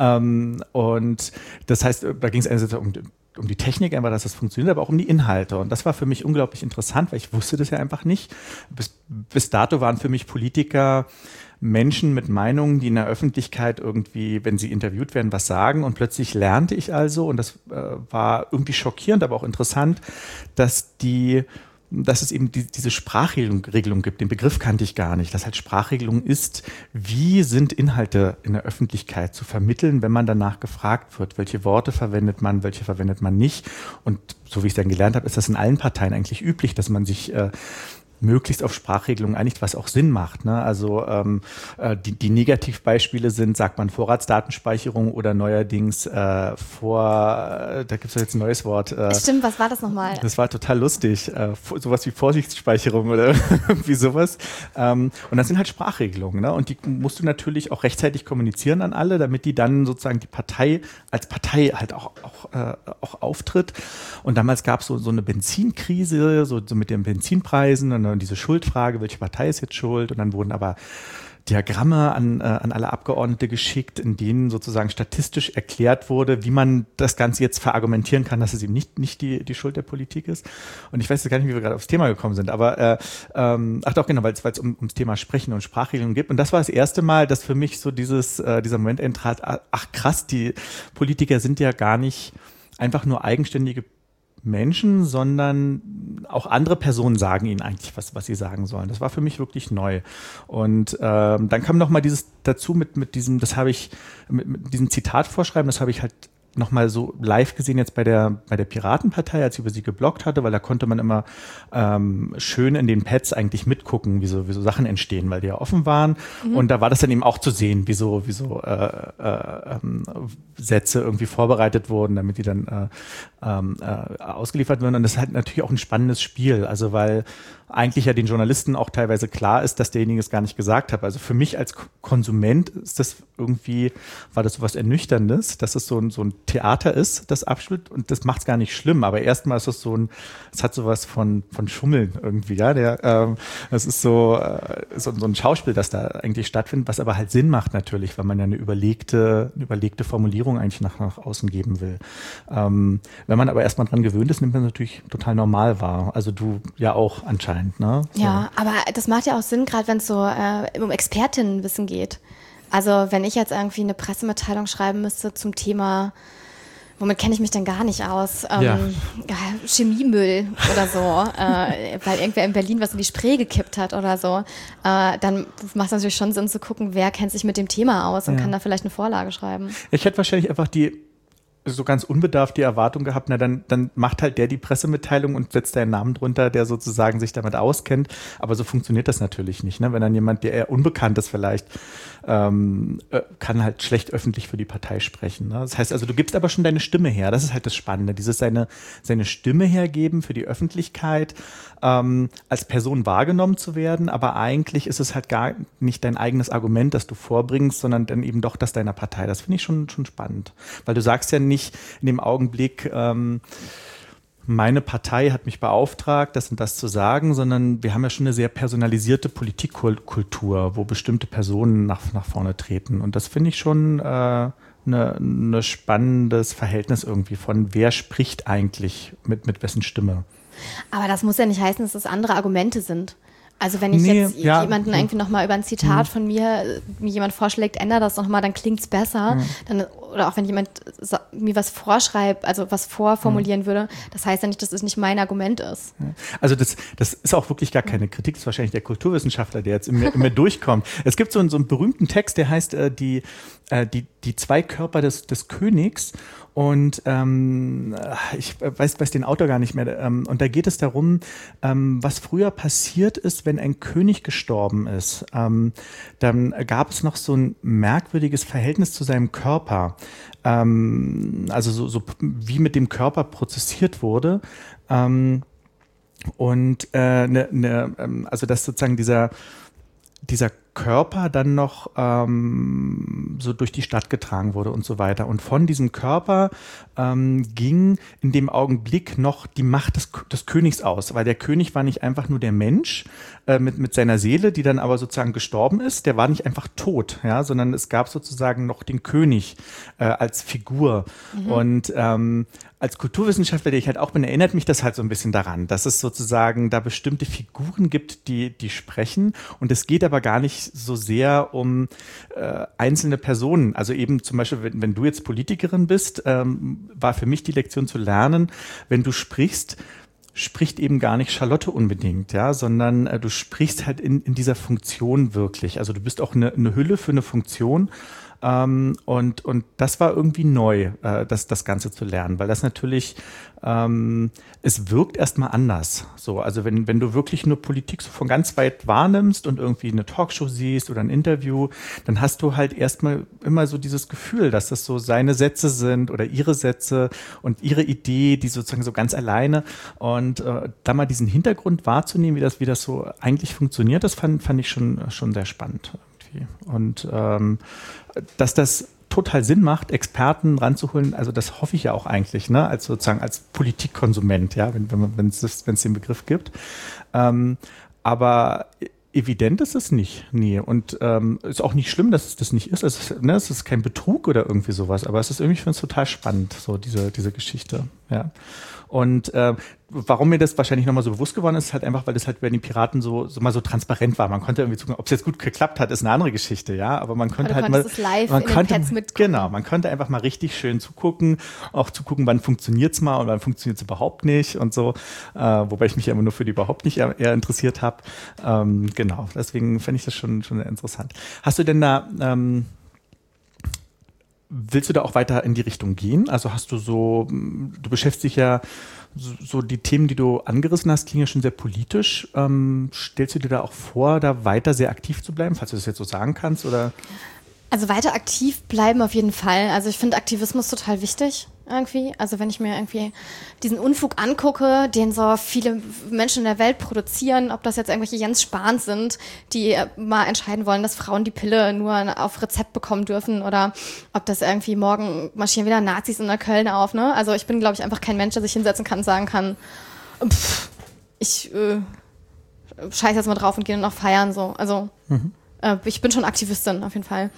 Und das heißt, da ging es einerseits um die Technik, einfach, dass das funktioniert, aber auch um die Inhalte. Und das war für mich unglaublich interessant, weil ich wusste das ja einfach nicht. Bis dato waren für mich Politiker Menschen mit Meinungen, die in der Öffentlichkeit irgendwie, wenn sie interviewt werden, was sagen. Und plötzlich lernte ich also, und das war irgendwie schockierend, aber auch interessant, dass es eben diese Sprachregelung gibt. Den Begriff kannte ich gar nicht. Dass halt Sprachregelung ist, wie sind Inhalte in der Öffentlichkeit zu vermitteln, wenn man danach gefragt wird, welche Worte verwendet man, welche verwendet man nicht. Und so wie ich es dann gelernt habe, ist das in allen Parteien eigentlich üblich, dass man sich möglichst auf Sprachregelungen einigt, was auch Sinn macht. Ne? Also die Negativbeispiele sind, sagt man, Vorratsdatenspeicherung oder neuerdings da gibt es jetzt ein neues Wort. Stimmt, was war das nochmal? Das war total lustig. Sowas wie Vorsichtsspeicherung oder irgendwie sowas. Und das sind halt Sprachregelungen. Ne? Und die musst du natürlich auch rechtzeitig kommunizieren an alle, damit die dann sozusagen die Partei als Partei halt auch auftritt. Und damals gab es so eine Benzinkrise, so mit den Benzinpreisen und diese Schuldfrage, welche Partei ist jetzt schuld? Und dann wurden aber Diagramme an alle Abgeordnete geschickt, in denen sozusagen statistisch erklärt wurde, wie man das Ganze jetzt verargumentieren kann, dass es eben nicht die Schuld der Politik ist. Und ich weiß jetzt gar nicht, wie wir gerade aufs Thema gekommen sind, aber ach doch, genau, weil es ums Thema Sprechen und Sprachregeln geht. Und das war das erste Mal, dass für mich so dieser Moment eintrat, ach krass, die Politiker sind ja gar nicht einfach nur eigenständige Menschen, sondern auch andere Personen sagen ihnen eigentlich, was sie sagen sollen. Das war für mich wirklich neu. Und dann kam noch mal dieses dazu mit diesem, das habe ich mit diesem Zitat vorschreiben, das habe ich halt noch mal so live gesehen jetzt bei der Piratenpartei, als ich über sie gebloggt hatte, weil da konnte man immer schön in den Pads eigentlich mitgucken, wie so Sachen entstehen, weil die ja offen waren. Und da war das dann eben auch zu sehen, wie so Sätze irgendwie vorbereitet wurden, damit die dann ausgeliefert werden. Und das ist halt natürlich auch ein spannendes Spiel, also weil eigentlich ja den Journalisten auch teilweise klar ist, dass derjenige es gar nicht gesagt hat. Also für mich als Konsument war das so was Ernüchterndes, dass es so ein Theater ist, das abspielt, und das macht es gar nicht schlimm. Aber erstmal ist es es hat sowas von Schummeln irgendwie, ja. Das ist so ein Schauspiel, das da eigentlich stattfindet, was aber halt Sinn macht natürlich, weil man ja eine überlegte Formulierung eigentlich nach außen geben will. Wenn man aber erstmal dran gewöhnt ist, nimmt man natürlich total normal wahr. Also du ja auch anscheinend. Ne? So. Ja, aber das macht ja auch Sinn, gerade wenn es so um Expertinnenwissen geht. Also wenn ich jetzt irgendwie eine Pressemitteilung schreiben müsste zum Thema, womit kenne ich mich denn gar nicht aus? Chemiemüll oder so, weil irgendwer in Berlin was in die Spree gekippt hat oder so, dann macht es natürlich schon Sinn zu gucken, wer kennt sich mit dem Thema aus und kann da vielleicht eine Vorlage schreiben. Ich hätte wahrscheinlich einfach so ganz unbedarft die Erwartung gehabt, na dann macht halt der die Pressemitteilung und setzt da einen Namen drunter, der sozusagen sich damit auskennt. Aber so funktioniert das natürlich nicht. Ne? Wenn dann jemand, der eher unbekannt ist vielleicht, kann halt schlecht öffentlich für die Partei sprechen. Ne? Das heißt also, du gibst aber schon deine Stimme her. Das ist halt das Spannende. Dieses seine Stimme hergeben für die Öffentlichkeit, als Person wahrgenommen zu werden. Aber eigentlich ist es halt gar nicht dein eigenes Argument, das du vorbringst, sondern dann eben doch das deiner Partei. Das finde ich schon spannend. Weil du sagst ja nicht in dem Augenblick, meine Partei hat mich beauftragt, das und das zu sagen, sondern wir haben ja schon eine sehr personalisierte Politikkultur, wo bestimmte Personen nach vorne treten. Und das finde ich schon ne spannendes Verhältnis irgendwie von, wer spricht eigentlich mit wessen Stimme. Aber das muss ja nicht heißen, dass das andere Argumente sind. Also wenn ich jetzt jemanden irgendwie nochmal über ein Zitat von mir jemand vorschlägt, ändere das nochmal, dann klingt's besser. Dann, oder auch wenn jemand mir was vorschreibt, also was vorformulieren würde, das heißt ja nicht, dass es nicht mein Argument ist. Also das ist auch wirklich gar keine Kritik, das ist wahrscheinlich der Kulturwissenschaftler, der jetzt in mir durchkommt. Es gibt so einen berühmten Text, der heißt die zwei Körper des Königs. Und ich weiß den Autor gar nicht mehr. Und da geht es darum, was früher passiert ist, wenn ein König gestorben ist. Dann gab es noch so ein merkwürdiges Verhältnis zu seinem Körper. also so wie mit dem Körper prozessiert wurde. Also dass sozusagen dieser Körper dann noch so durch die Stadt getragen wurde und so weiter. Und von diesem Körper ging in dem Augenblick noch die Macht des Königs aus, weil der König war nicht einfach nur der Mensch mit seiner Seele, die dann aber sozusagen gestorben ist. Der war nicht einfach tot, ja, sondern es gab sozusagen noch den König als Figur. Und als Kulturwissenschaftler, der ich halt auch bin, erinnert mich das halt so ein bisschen daran, dass es sozusagen da bestimmte Figuren gibt, die sprechen. Und es geht aber gar nicht so sehr um einzelne Personen. Also eben zum Beispiel, wenn du jetzt Politikerin bist, war für mich die Lektion zu lernen, wenn du spricht eben gar nicht Charlotte unbedingt, ja, sondern du sprichst halt in dieser Funktion wirklich. Also du bist auch eine Hülle für eine Funktion. Und das war irgendwie neu, das Ganze zu lernen, weil das natürlich, es wirkt erstmal anders. So, also wenn du wirklich nur Politik so von ganz weit wahrnimmst und irgendwie eine Talkshow siehst oder ein Interview, dann hast du halt erstmal immer so dieses Gefühl, dass das so seine Sätze sind oder ihre Sätze und ihre Idee, die sozusagen so ganz alleine. Und da mal diesen Hintergrund wahrzunehmen, wie das so eigentlich funktioniert, das fand ich schon sehr spannend. Und dass das total Sinn macht, Experten ranzuholen, also das hoffe ich ja auch eigentlich, ne, als sozusagen als Politikkonsument, ja, wenn es den Begriff gibt. Aber evident ist es nicht, nee. Und ist auch nicht schlimm, dass es das nicht ist. Es ist kein Betrug oder irgendwie sowas, aber es ist irgendwie, ich finde es total spannend, so diese Geschichte, ja. Und warum mir das wahrscheinlich nochmal so bewusst geworden ist halt einfach, weil das halt bei den Piraten so mal so transparent war. Man konnte irgendwie zugucken, ob es jetzt gut geklappt hat, ist eine andere Geschichte, ja. Aber man konnte halt mal, man konnte einfach mal richtig schön zugucken, auch zugucken, wann funktioniert's mal und wann funktioniert's überhaupt nicht und so. Wobei ich mich ja immer nur für die überhaupt nicht eher interessiert habe. Genau, deswegen fände ich das schon sehr interessant. Hast du denn da willst du da auch weiter in die Richtung gehen? Also hast du du beschäftigst dich ja so die Themen, die du angerissen hast, klingen ja schon sehr politisch. Stellst du dir da auch vor, da weiter sehr aktiv zu bleiben, falls du das jetzt so sagen kannst? Oder? Also weiter aktiv bleiben auf jeden Fall. Also ich finde Aktivismus total wichtig irgendwie. Also wenn ich mir irgendwie diesen Unfug angucke, den so viele Menschen in der Welt produzieren, ob das jetzt irgendwelche Jens Spahns sind, die mal entscheiden wollen, dass Frauen die Pille nur auf Rezept bekommen dürfen oder ob das irgendwie morgen marschieren wieder Nazis in der Köln auf, ne? Also ich bin, glaube ich, einfach kein Mensch, der sich hinsetzen kann und sagen kann, ich scheiß jetzt mal drauf und gehe noch feiern, so. Also ich bin schon Aktivistin auf jeden Fall.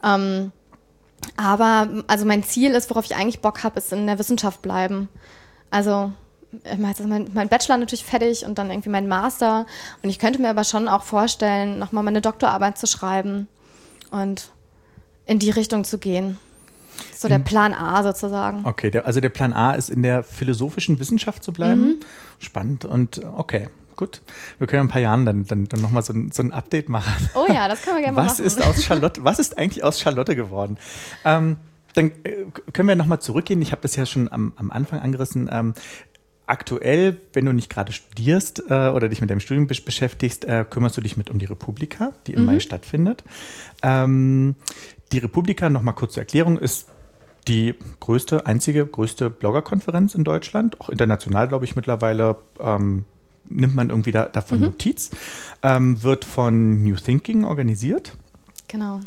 Aber also mein Ziel ist, worauf ich eigentlich Bock habe, ist in der Wissenschaft bleiben. Also ich mache jetzt mein Bachelor natürlich fertig und dann irgendwie mein Master. Und ich könnte mir aber schon auch vorstellen, nochmal meine Doktorarbeit zu schreiben und in die Richtung zu gehen. So der Plan A sozusagen. Okay, also der Plan A ist, in der philosophischen Wissenschaft zu bleiben. Spannend und okay. Gut, wir können in ein paar Jahren dann nochmal so ein Update machen. Oh ja, das können wir gerne mal machen. Was ist eigentlich aus Charlotte geworden? Dann können wir nochmal zurückgehen. Ich habe das ja schon am Anfang angerissen. Aktuell, wenn du nicht gerade studierst oder dich mit deinem Studium beschäftigst, kümmerst du dich um die Republika, die im Mai stattfindet. Die Republika, nochmal kurz zur Erklärung, ist die einzige größte Bloggerkonferenz in Deutschland, auch international, glaube ich, mittlerweile. Nimmt man irgendwie davon Notiz, wird von New Thinking organisiert. Genau.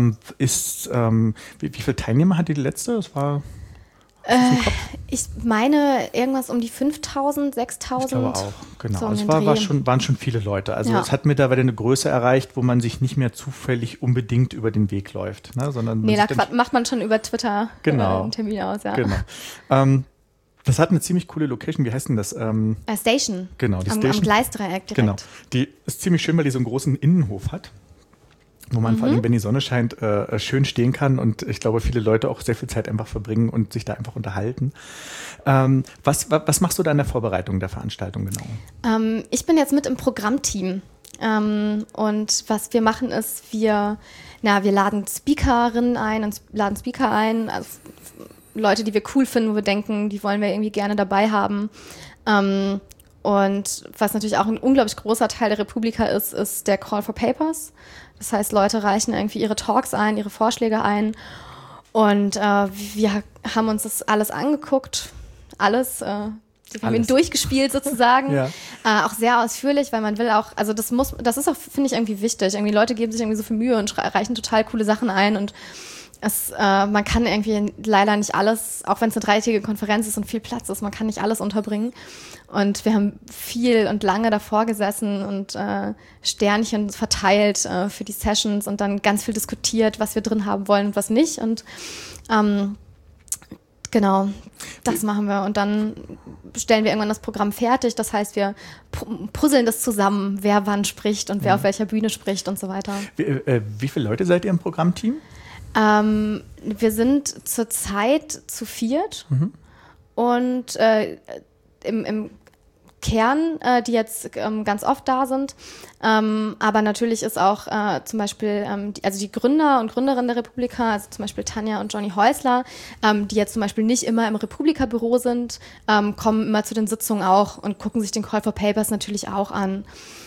Wie viele Teilnehmer hatte die letzte? Das war ich meine irgendwas um die 5.000, 6.000. Ich glaube auch, genau. So es waren schon viele Leute. Also es hat mittlerweile eine Größe erreicht, wo man sich nicht mehr zufällig unbedingt über den Weg läuft. Ne? Sondern da macht man schon über Twitter einen Termin aus. Ja. Genau. Das hat eine ziemlich coole Location. Wie heißt denn das? Station. Genau, die Station. Am Gleisdreieck direkt. Genau. Die ist ziemlich schön, weil die so einen großen Innenhof hat, wo man vor allem, wenn die Sonne scheint, schön stehen kann. Und ich glaube, viele Leute auch sehr viel Zeit einfach verbringen und sich da einfach unterhalten. Was machst du da in der Vorbereitung der Veranstaltung genau? Ich bin jetzt mit im Programmteam. Und was wir machen ist, wir laden Speakerinnen ein und laden Speaker ein, also Leute, die wir cool finden, wo wir denken, die wollen wir irgendwie gerne dabei haben. Und was natürlich auch ein unglaublich großer Teil der Republika ist der Call for Papers. Das heißt, Leute reichen irgendwie ihre Talks ein, ihre Vorschläge ein. Und wir haben uns das alles angeguckt, wir haben ihn durchgespielt sozusagen, ja. Auch sehr ausführlich, weil man will auch, also das ist auch, finde ich, irgendwie wichtig. Irgendwie Leute geben sich irgendwie so viel Mühe und reichen total coole Sachen ein und man kann irgendwie leider nicht alles, auch wenn es eine 3-tägige Konferenz ist und viel Platz ist, man kann nicht alles unterbringen. Und wir haben viel und lange davor gesessen und Sternchen verteilt für die Sessions und dann ganz viel diskutiert, was wir drin haben wollen und was nicht. Und genau, das machen wir. Und dann stellen wir irgendwann das Programm fertig. Das heißt, wir puzzeln das zusammen, wer wann spricht und wer auf welcher Bühne spricht und so weiter. Wie viele Leute seid ihr im Programmteam? Wir sind zurzeit zu 4 und im Kern, die jetzt ganz oft da sind. Aber natürlich ist auch zum Beispiel die Gründer und Gründerinnen der Republika, also zum Beispiel Tanja und Johnny Häusler, die jetzt zum Beispiel nicht immer im Republika-Büro sind, kommen immer zu den Sitzungen auch und gucken sich den Call for Papers natürlich auch an.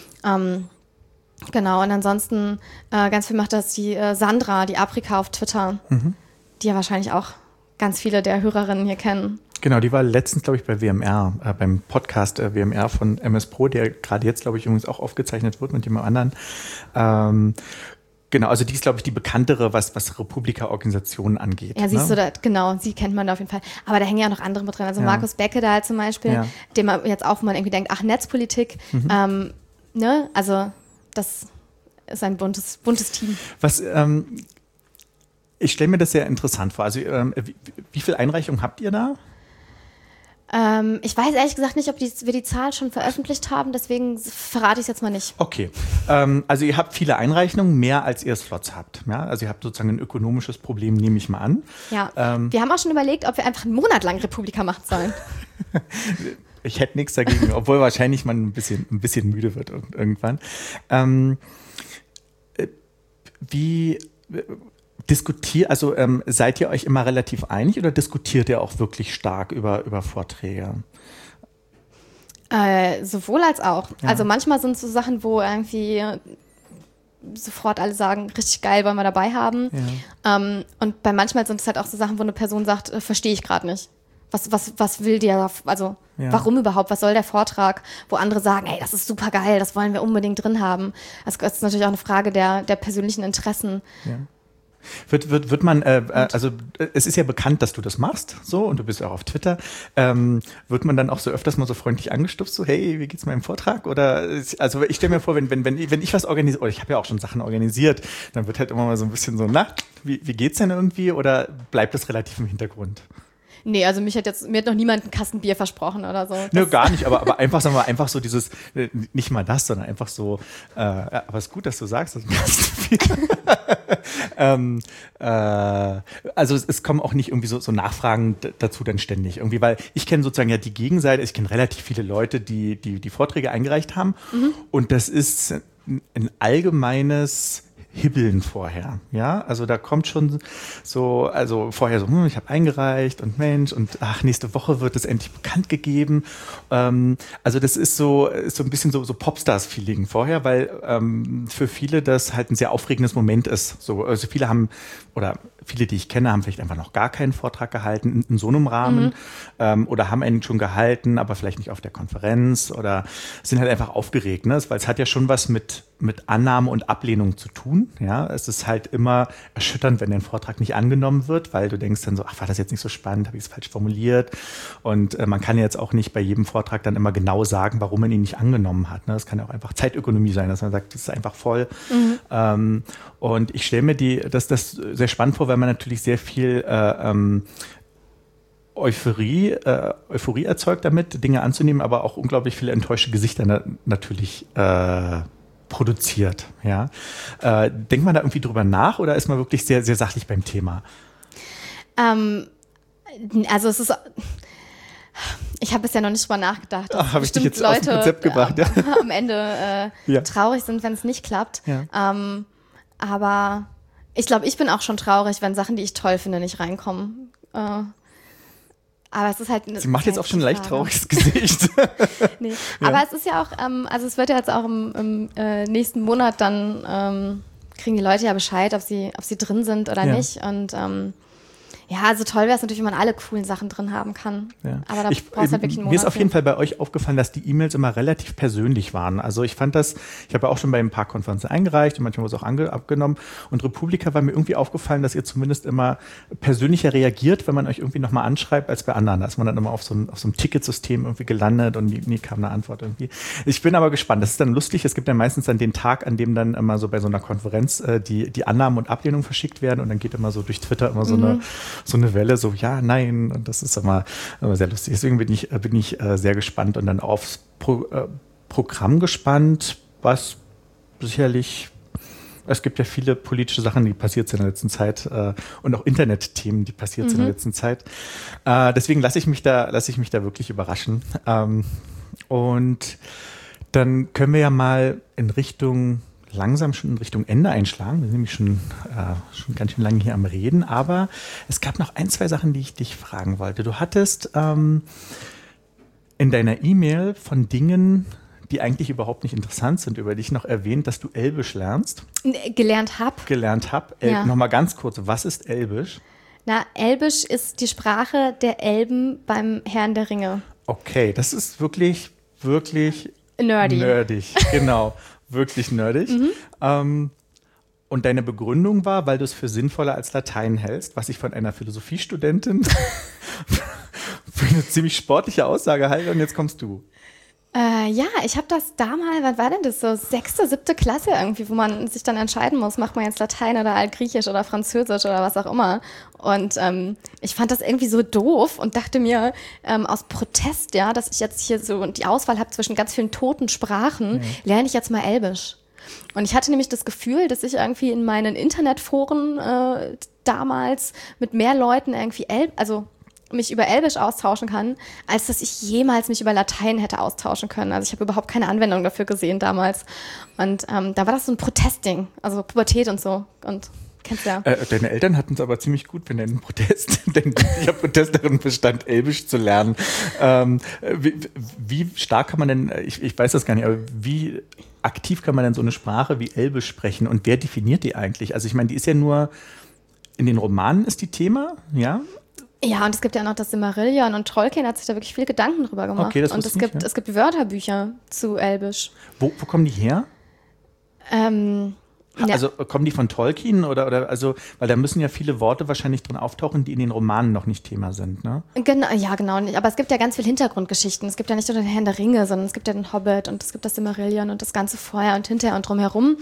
Genau, und ansonsten ganz viel macht das die Sandra, die Aprika auf Twitter, die ja wahrscheinlich auch ganz viele der Hörerinnen hier kennen. Genau, die war letztens, glaube ich, bei WMR, beim Podcast WMR von MS Pro, der gerade jetzt, glaube ich, übrigens auch aufgezeichnet wird mit jemand anderen. Genau, also die ist, glaube ich, die bekanntere, was Republika-Organisationen angeht. Ja, siehst du da, genau, sie kennt man da auf jeden Fall. Aber da hängen ja auch noch andere mit drin. Also Markus Becke da zum Beispiel, dem man jetzt auch, wo man irgendwie denkt, ach, Netzpolitik, ne, also das ist ein buntes Team. Ich stelle mir das sehr interessant vor. Also wie viele Einreichungen habt ihr da? Ich weiß ehrlich gesagt nicht, ob wir die Zahl schon veröffentlicht haben, deswegen verrate ich es jetzt mal nicht. Okay, also ihr habt viele Einreichungen, mehr als ihr Slots habt. Ja? Also ihr habt sozusagen ein ökonomisches Problem, nehme ich mal an. Ja, wir haben auch schon überlegt, ob wir einfach einen Monat lang Republika machen sollen. Ich hätte nichts dagegen, obwohl wahrscheinlich man ein bisschen müde wird irgendwann. Seid ihr euch immer relativ einig oder diskutiert ihr auch wirklich stark über Vorträge? Sowohl als auch. Ja. Also manchmal sind es so Sachen, wo irgendwie sofort alle sagen, richtig geil, wollen wir dabei haben. Ja. Und bei manchmal sind es halt auch so Sachen, wo eine Person sagt, verstehe ich gerade nicht. Was will der, also warum überhaupt, was soll der Vortrag, wo andere sagen, ey, das ist super geil, das wollen wir unbedingt drin haben. Das ist natürlich auch eine Frage der persönlichen Interessen. Ja. Wird man, also es ist ja bekannt, dass du das machst, so, und du bist auch auf Twitter, wird man dann auch so öfters mal so freundlich angestupst, so, hey, wie geht's meinem Vortrag? Oder, also ich stelle mir vor, wenn ich was organisiere, oder ich habe ja auch schon Sachen organisiert, dann wird halt immer mal so ein bisschen so, na, wie geht's denn irgendwie, oder bleibt das relativ im Hintergrund? Nee, also mir hat noch niemand einen Kasten Bier versprochen oder so. Nö, gar nicht, aber einfach, sagen wir mal, einfach so dieses, nicht mal das, sondern einfach so, aber es ist gut, dass du sagst, das Kasten Bier. Also es kommen auch nicht irgendwie so Nachfragen dazu dann ständig irgendwie, weil ich kenne sozusagen ja die Gegenseite, ich kenne relativ viele Leute, die Vorträge eingereicht haben, und das ist ein allgemeines Hibbeln vorher, ja, also da kommt schon so, also vorher so, ich habe eingereicht und Mensch und ach, nächste Woche wird es endlich bekannt gegeben, also das ist so ein bisschen so Popstars-Feeling vorher, weil für viele das halt ein sehr aufregendes Moment ist, so, also viele, die ich kenne, haben vielleicht einfach noch gar keinen Vortrag gehalten in so einem Rahmen, oder haben einen schon gehalten, aber vielleicht nicht auf der Konferenz oder sind halt einfach aufgeregt, ne? Weil es hat ja schon was mit Annahme und Ablehnung zu tun. Ja, es ist halt immer erschütternd, wenn dein Vortrag nicht angenommen wird, weil du denkst dann so, ach, war das jetzt nicht so spannend, habe ich es falsch formuliert? Und man kann ja jetzt auch nicht bei jedem Vortrag dann immer genau sagen, warum man ihn nicht angenommen hat. Ne? Das kann ja auch einfach Zeitökonomie sein, dass man sagt, das ist einfach voll. Und ich stelle mir das sehr spannend vor, weil man natürlich sehr viel Euphorie erzeugt damit, Dinge anzunehmen, aber auch unglaublich viele enttäuschte Gesichter natürlich produziert. Ja? Denkt man da irgendwie drüber nach oder ist man wirklich sehr, sehr sachlich beim Thema? Also es ist... Ich habe bisher noch nicht drüber nachgedacht. Habe ich dich jetzt aus dem Konzept gebracht? Ja. Am Ende traurig sind, wenn es nicht klappt. Ja. Aber ich glaube, ich bin auch schon traurig, wenn Sachen, die ich toll finde, nicht reinkommen. Aber es ist halt... Sie macht jetzt auch schon ein leicht trauriges Gesicht. Nee. Ja. Aber es ist ja auch, also es wird ja jetzt auch im nächsten Monat dann, kriegen die Leute ja Bescheid, ob sie drin sind oder nicht. Und Ja, also toll wäre es natürlich, wenn man alle coolen Sachen drin haben kann. Ja. Aber da brauchst du halt wirklich einen Monat. Mir ist auf jeden Fall bei euch aufgefallen, dass die E-Mails immer relativ persönlich waren. Also ich fand das, ich habe ja auch schon bei ein paar Konferenzen eingereicht und manchmal wurde es auch abgenommen. Und Republika war mir irgendwie aufgefallen, dass ihr zumindest immer persönlicher reagiert, wenn man euch irgendwie nochmal anschreibt, als bei anderen. Da ist man dann immer auf so einem Ticketsystem irgendwie gelandet und nie kam eine Antwort irgendwie. Ich bin aber gespannt. Das ist dann lustig. Es gibt ja meistens dann den Tag, an dem dann immer so bei so einer Konferenz die Annahmen und Ablehnungen verschickt werden und dann geht immer so durch Twitter immer so eine Welle, so ja, nein, und das ist immer sehr lustig. Deswegen bin ich sehr gespannt und dann aufs Programm gespannt, was sicherlich, es gibt ja viele politische Sachen, die passiert sind in der letzten Zeit und auch Internetthemen, die passiert sind in der letzten Zeit. Deswegen lasse ich mich da wirklich überraschen. Und dann können wir ja mal langsam schon in Richtung Ende einschlagen. Wir sind nämlich schon ganz schön lange hier am Reden, aber es gab noch 1, 2 Sachen, die ich dich fragen wollte. Du hattest in deiner E-Mail von Dingen, die eigentlich überhaupt nicht interessant sind, über dich noch erwähnt, dass du Elbisch lernst. Gelernt hab. Ja. Nochmal ganz kurz, was ist Elbisch? Na, Elbisch ist die Sprache der Elben beim Herrn der Ringe. Okay, das ist wirklich, wirklich nerdig. Genau. Wirklich nerdig. Und deine Begründung war, weil du es für sinnvoller als Latein hältst, was ich von einer Philosophiestudentin für eine ziemlich sportliche Aussage halte. Und jetzt kommst du. Ja, ich habe das damals, wann war denn das, so 6., 7. Klasse irgendwie, wo man sich dann entscheiden muss, macht man jetzt Latein oder Altgriechisch oder Französisch oder was auch immer. Und ich fand das irgendwie so doof und dachte mir, aus Protest, ja, dass ich jetzt hier so die Auswahl habe zwischen ganz vielen toten Sprachen, lerne ich jetzt mal Elbisch. Und ich hatte nämlich das Gefühl, dass ich irgendwie in meinen Internetforen damals mit mehr Leuten irgendwie mich über Elbisch austauschen kann, als dass ich jemals mich über Latein hätte austauschen können. Also ich habe überhaupt keine Anwendung dafür gesehen damals. Und da war das so ein Protestding, also Pubertät und so. Und kennst du ja. Deine Eltern hatten es aber ziemlich gut, wenn dein Protest darin bestand, Elbisch zu lernen. Wie stark kann man denn, ich weiß das gar nicht, aber wie aktiv kann man denn so eine Sprache wie Elbisch sprechen und wer definiert die eigentlich? Also ich meine, die ist ja nur, in den Romanen ist die Thema, ja? Ja, und es gibt ja noch das Silmarillion und Tolkien hat sich da wirklich viel Gedanken drüber gemacht. Okay, das und es gibt Wörterbücher zu Elbisch. Wo kommen die her? Ja. Also kommen die von Tolkien oder also, weil da müssen ja viele Worte wahrscheinlich drin auftauchen, die in den Romanen noch nicht Thema sind, ne? Genau, ja, genau. Aber es gibt ja ganz viel Hintergrundgeschichten. Es gibt ja nicht nur den Herrn der Ringe, sondern es gibt ja den Hobbit und es gibt das Silmarillion und das Ganze vorher und hinterher und drumherum.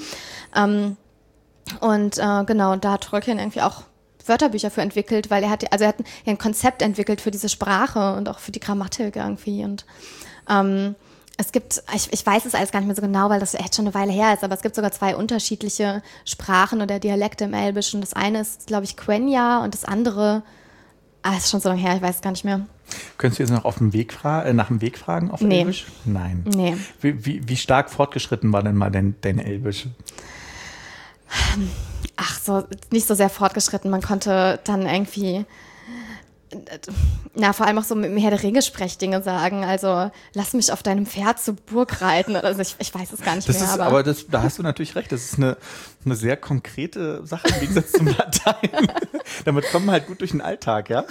Genau, da hat Tolkien irgendwie auch Wörterbücher für entwickelt, weil er hat ein Konzept entwickelt für diese Sprache und auch für die Grammatik irgendwie. Und es gibt, ich weiß es alles gar nicht mehr so genau, weil das echt schon eine Weile her ist, aber es gibt sogar 2 unterschiedliche Sprachen oder Dialekte im Elbischen. Das eine ist, glaube ich, Quenya und das andere, ist schon so lange her, ich weiß es gar nicht mehr. Könntest du jetzt noch nach dem Weg fragen auf Elbisch? Nein. Nee. Wie stark fortgeschritten war denn mal dein Elbisch? Ach so, nicht so sehr fortgeschritten. Man konnte dann irgendwie, vor allem auch so mit dem Herr der Ringe Sprechdinge sagen. Also, lass mich auf deinem Pferd zur Burg reiten. Also ich weiß es gar nicht mehr. Aber da hast du natürlich recht. Das ist eine sehr konkrete Sache im Gegensatz zum Latein. Damit kommen wir halt gut durch den Alltag, ja.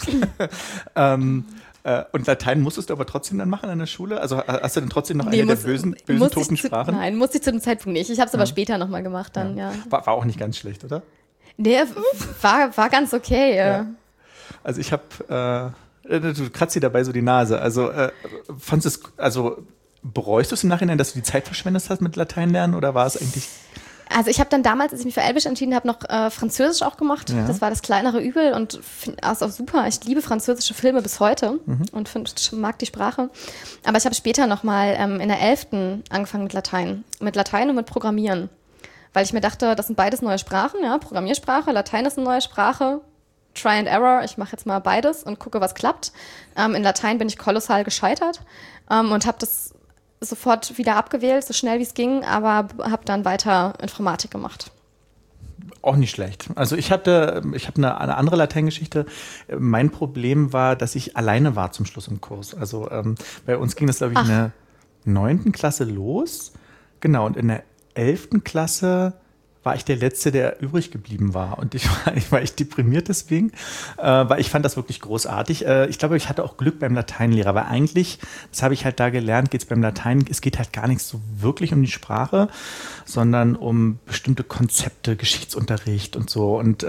Und Latein musstest du aber trotzdem dann machen in der Schule? Also hast du dann trotzdem noch eine der bösen toten Sprachen? Nein, musste ich zu dem Zeitpunkt nicht. Ich habe es aber später nochmal gemacht dann, ja. War auch nicht ganz schlecht, oder? Nee, war ganz okay. Ja. Also ich habe, du kratzt dir dabei so die Nase. Also bereust du es im Nachhinein, dass du die Zeit verschwendet hast mit Latein lernen oder war es eigentlich... Also ich habe dann damals, als ich mich für Elbisch entschieden habe, noch Französisch auch gemacht. Ja. Das war das kleinere Übel und finde das auch super. Ich liebe französische Filme bis heute und mag die Sprache. Aber ich habe später nochmal in der 11. angefangen mit Latein. Mit Latein und mit Programmieren. Weil ich mir dachte, das sind beides neue Sprachen, ja, Programmiersprache, Latein ist eine neue Sprache. Try and Error, ich mache jetzt mal beides und gucke, was klappt. In Latein bin ich kolossal gescheitert und habe das sofort wieder abgewählt, so schnell wie es ging, aber habe dann weiter Informatik gemacht. Auch nicht schlecht. Also ich habe eine andere Lateingeschichte. Mein Problem war, dass ich alleine war zum Schluss im Kurs. Also bei uns ging das, glaube ich, in der 9. Klasse los. Genau, und in der 11. Klasse war ich der Letzte, der übrig geblieben war. Und ich war echt deprimiert deswegen, weil ich fand das wirklich großartig. Ich glaube, ich hatte auch Glück beim Lateinlehrer, weil eigentlich, das habe ich halt da gelernt, geht es beim Latein, es geht halt gar nicht so wirklich um die Sprache, sondern um bestimmte Konzepte, Geschichtsunterricht und so. Und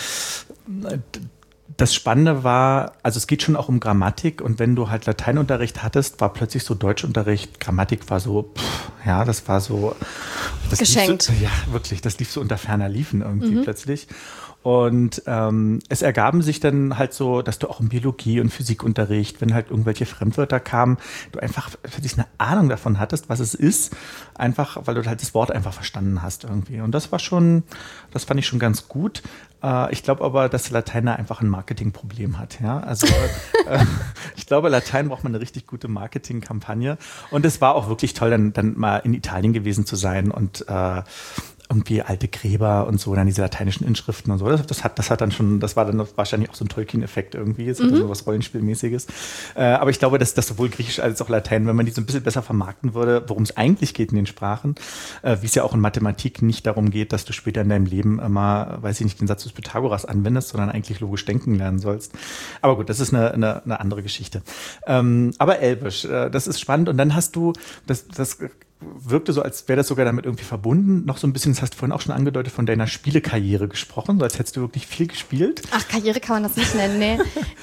das Spannende war, also es geht schon auch um Grammatik und wenn du halt Lateinunterricht hattest, war plötzlich so Deutschunterricht, Grammatik war so, das war so. Das geschenkt. So, ja, wirklich, das lief so unter ferner Liefen irgendwie plötzlich. Und es ergaben sich dann halt so, dass du auch im Biologie- und Physikunterricht, wenn halt irgendwelche Fremdwörter kamen, du einfach plötzlich eine Ahnung davon hattest, was es ist, einfach, weil du halt das Wort einfach verstanden hast irgendwie. Und das fand ich schon ganz gut. Ich glaube aber, dass Latein da einfach ein Marketingproblem hat. Ja? Also ich glaube, Latein braucht man eine richtig gute Marketingkampagne. Und es war auch wirklich toll, dann mal in Italien gewesen zu sein und irgendwie alte Gräber und so, dann diese lateinischen Inschriften und so. Das war dann wahrscheinlich auch so ein Tolkien-Effekt irgendwie. Es hatte so was Rollenspielmäßiges. Aber ich glaube, dass sowohl Griechisch als auch Latein, wenn man die so ein bisschen besser vermarkten würde, worum es eigentlich geht in den Sprachen, wie es ja auch in Mathematik nicht darum geht, dass du später in deinem Leben immer, weiß ich nicht, den Satz des Pythagoras anwendest, sondern eigentlich logisch denken lernen sollst. Aber gut, das ist eine andere Geschichte. Aber Elbisch, das ist spannend. Und dann hast du, das wirkte so, als wäre das sogar damit irgendwie verbunden. Noch so ein bisschen, das hast du vorhin auch schon angedeutet, von deiner Spielekarriere gesprochen, so als hättest du wirklich viel gespielt. Ach, Karriere kann man das nicht nennen, nee.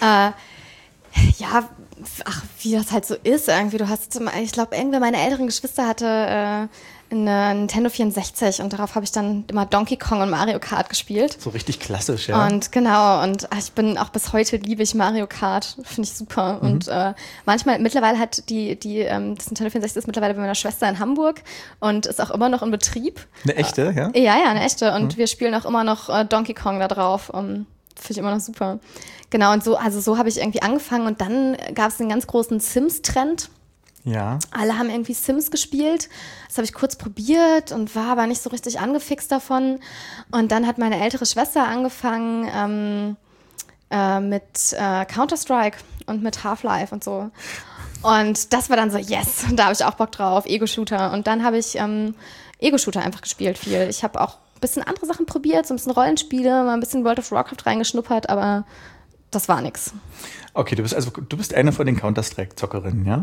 Wie das halt so ist irgendwie. Ich glaube, irgendwer meiner älteren Geschwister hatte eine Nintendo 64 und darauf habe ich dann immer Donkey Kong und Mario Kart gespielt. So richtig klassisch, ja. Und genau, und ich bin auch bis heute liebe ich Mario Kart, finde ich super. Und mittlerweile hat das Nintendo 64 ist mittlerweile bei meiner Schwester in Hamburg und ist auch immer noch in Betrieb. Eine echte, ja? Ja, eine echte. Und wir spielen auch immer noch Donkey Kong da drauf. Finde ich immer noch super. Genau, und so habe ich irgendwie angefangen und dann gab es einen ganz großen Sims-Trend. Ja. Alle haben irgendwie Sims gespielt. Das habe ich kurz probiert und war aber nicht so richtig angefixt davon. Und dann hat meine ältere Schwester angefangen mit Counter-Strike und mit Half-Life und so. Und das war dann so, yes, da habe ich auch Bock drauf, Ego-Shooter. Und dann habe ich Ego-Shooter einfach gespielt viel. Ich habe auch ein bisschen andere Sachen probiert, so ein bisschen Rollenspiele, mal ein bisschen World of Warcraft reingeschnuppert, aber das war nix. Okay, du bist eine von den Counter-Strike-Zockerinnen, ja?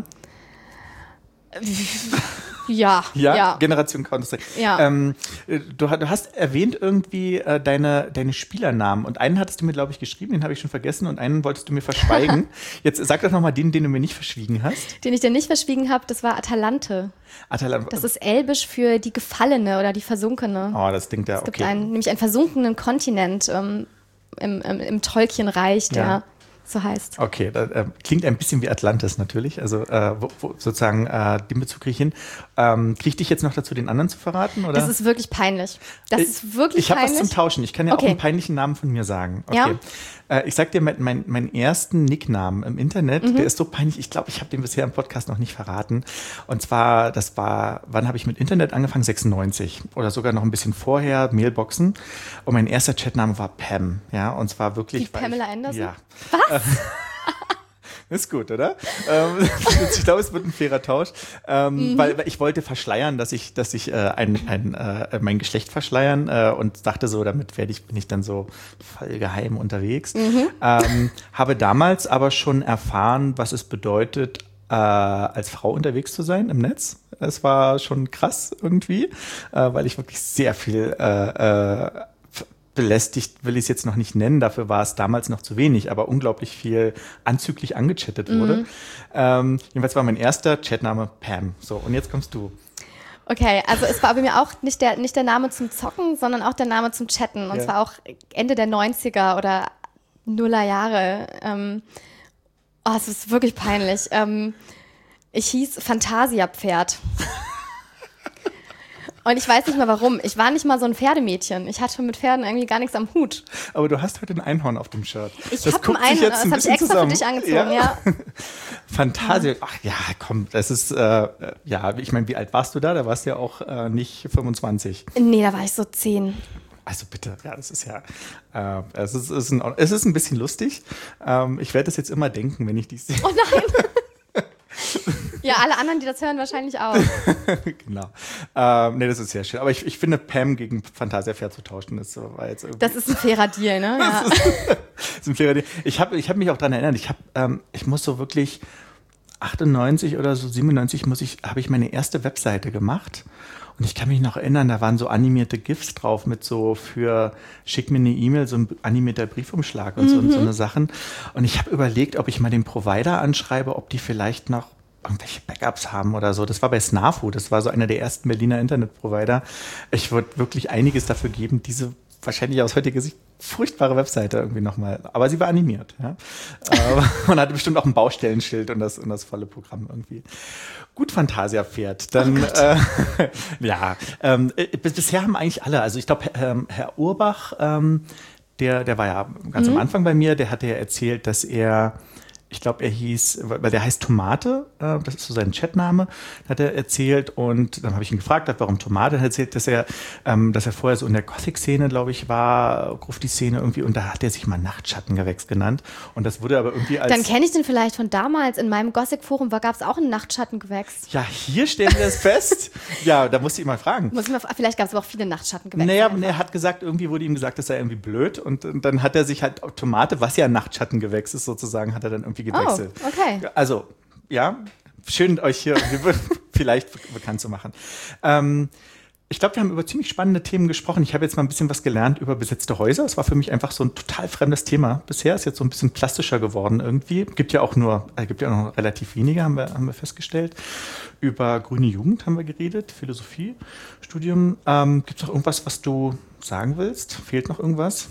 Ja. Generation Counter-Strike. Ja. Du hast erwähnt irgendwie deine Spielernamen und einen hattest du mir, glaube ich, geschrieben, den habe ich schon vergessen und einen wolltest du mir verschweigen. Jetzt sag doch nochmal den du mir nicht verschwiegen hast. Den ich dir nicht verschwiegen habe, das war Atalante. Das ist Elbisch für die Gefallene oder die Versunkene. Oh, das klingt ja okay. Es gibt nämlich einen versunkenen Kontinent im Tolkien-Reich, der so heißt. Okay, das klingt ein bisschen wie Atlantis natürlich, also wo sozusagen den Bezug kriege ich hin. Kriege ich dich jetzt noch dazu, den anderen zu verraten? Oder? Das ist wirklich peinlich. Ich habe was zum Tauschen, ich kann ja auch einen peinlichen Namen von mir sagen. Okay. Ja? Ich sag dir meinen ersten Nicknamen im Internet, der ist so peinlich, ich glaube, ich habe den bisher im Podcast noch nicht verraten. Und zwar, wann habe ich mit Internet angefangen? 96 oder sogar noch ein bisschen vorher, Mailboxen. Und mein erster Chatname war Pam, ja, und zwar wirklich. Wie Pamela Anderson? Ja. Was? Ist gut, oder? Ich glaube, es wird ein fairer Tausch, weil ich wollte verschleiern, dass ich mein Geschlecht verschleiern und dachte so, damit bin ich dann so voll geheim unterwegs. Habe damals aber schon erfahren, was es bedeutet, als Frau unterwegs zu sein im Netz. Es war schon krass irgendwie, weil ich wirklich sehr viel belästigt will ich es jetzt noch nicht nennen, dafür war es damals noch zu wenig, aber unglaublich viel anzüglich angechattet wurde. Jedenfalls war mein erster Chatname Pam. So, und jetzt kommst du. Okay, also es war bei mir auch nicht der Name zum Zocken, sondern auch der Name zum Chatten. Und zwar auch Ende der 90er oder Nuller Jahre. Es ist wirklich peinlich. Ich hieß Fantasia-Pferd. Und ich weiß nicht mal warum. Ich war nicht mal so ein Pferdemädchen. Ich hatte mit Pferden irgendwie gar nichts am Hut. Aber du hast heute ein Einhorn auf dem Shirt. Ich habe ein Einhorn, das habe ich extra für dich angezogen, ja. Fantasia. Ach ja, komm, das ist, ich meine, wie alt warst du da? Da warst du ja auch nicht 25. Nee, da war ich so 10. Also bitte, ja, das ist ja, es ist ein bisschen lustig. Ich werde das jetzt immer denken, wenn ich dies sehe. Oh nein! Ja, alle anderen, die das hören, wahrscheinlich auch. Genau. Nee, das ist sehr schön. Aber ich finde, Pam gegen Fantasia fair zu tauschen, war jetzt irgendwie. Das ist ein fairer Deal, ne? Ja. Das ist ein fairer Deal. Ich hab mich auch daran erinnert, ich muss so wirklich 98 oder so 97 habe ich meine erste Webseite gemacht. Und ich kann mich noch erinnern, da waren so animierte GIFs drauf mit so für schick mir eine E-Mail, so ein animierter Briefumschlag und so eine Sachen. Und ich habe überlegt, ob ich mal den Provider anschreibe, ob die vielleicht noch irgendwelche Backups haben oder so. Das war bei Snafu, das war so einer der ersten Berliner Internetprovider. Ich würde wirklich einiges dafür geben, diese wahrscheinlich aus heutiger Sicht furchtbare Webseite irgendwie nochmal. Aber sie war animiert. Ja? Und hatte bestimmt auch ein Baustellenschild und das volle Programm irgendwie. Gut, Fantasia fährt. Dann, bisher haben eigentlich alle, also ich glaube, Herr Urbach, der war ja ganz am Anfang bei mir, der hatte ja erzählt, dass ich glaube, weil der heißt Tomate, das ist so sein Chatname, hat er erzählt und dann habe ich ihn gefragt, warum Tomate, er hat erzählt, dass er vorher so in der Gothic-Szene, glaube ich, war, Grufti-Szene irgendwie und da hat er sich mal Nachtschattengewächs genannt und das wurde aber irgendwie als... Dann kenne ich den vielleicht von damals, in meinem Gothic-Forum gab es auch ein Nachtschattengewächs. Ja, hier stellen wir das fest. Ja, da musste ich mal fragen. Vielleicht gab es aber auch viele Nachtschattengewächse. Naja, er hat gesagt, irgendwie wurde ihm gesagt, das sei irgendwie blöd und dann hat er sich halt Tomate, was ja ein Nachtschattengewächs ist sozusagen, hat er dann irgendwie gewechselt. Oh, okay. Also, ja, schön euch hier vielleicht bekannt zu machen. Ich glaube, wir haben über ziemlich spannende Themen gesprochen. Ich habe jetzt mal ein bisschen was gelernt über besetzte Häuser. Es war für mich einfach so ein total fremdes Thema. Bisher ist jetzt so ein bisschen plastischer geworden irgendwie. Gibt ja auch noch relativ wenige, haben wir festgestellt. Über grüne Jugend haben wir geredet, Philosophiestudium. Gibt es noch irgendwas, was du sagen willst? Fehlt noch irgendwas?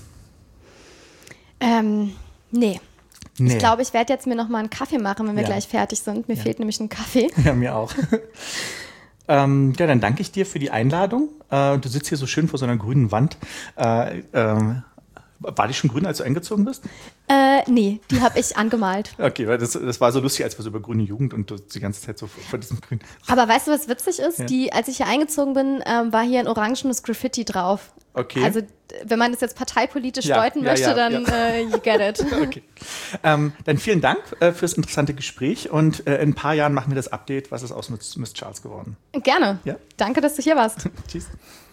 Nee. Ich glaube, ich werde jetzt mir noch mal einen Kaffee machen, wenn wir gleich fertig sind. Mir fehlt nämlich ein Kaffee. Ja, mir auch. Dann danke ich dir für die Einladung. Du sitzt hier so schön vor so einer grünen Wand. War die schon grün, als du eingezogen bist? Nee, die habe ich angemalt. Okay, weil das war so lustig, als wir so über grüne Jugend und du die ganze Zeit so vor diesem Grün. Aber weißt du, was witzig ist? Ja. Als ich hier eingezogen bin, war hier ein orangenes Graffiti drauf. Okay. Also, wenn man das jetzt parteipolitisch deuten möchte, dann you get it. Okay. Dann vielen Dank fürs interessante Gespräch und in ein paar Jahren machen wir das Update, was ist aus Miss Charles geworden. Gerne. Ja? Danke, dass du hier warst. Tschüss.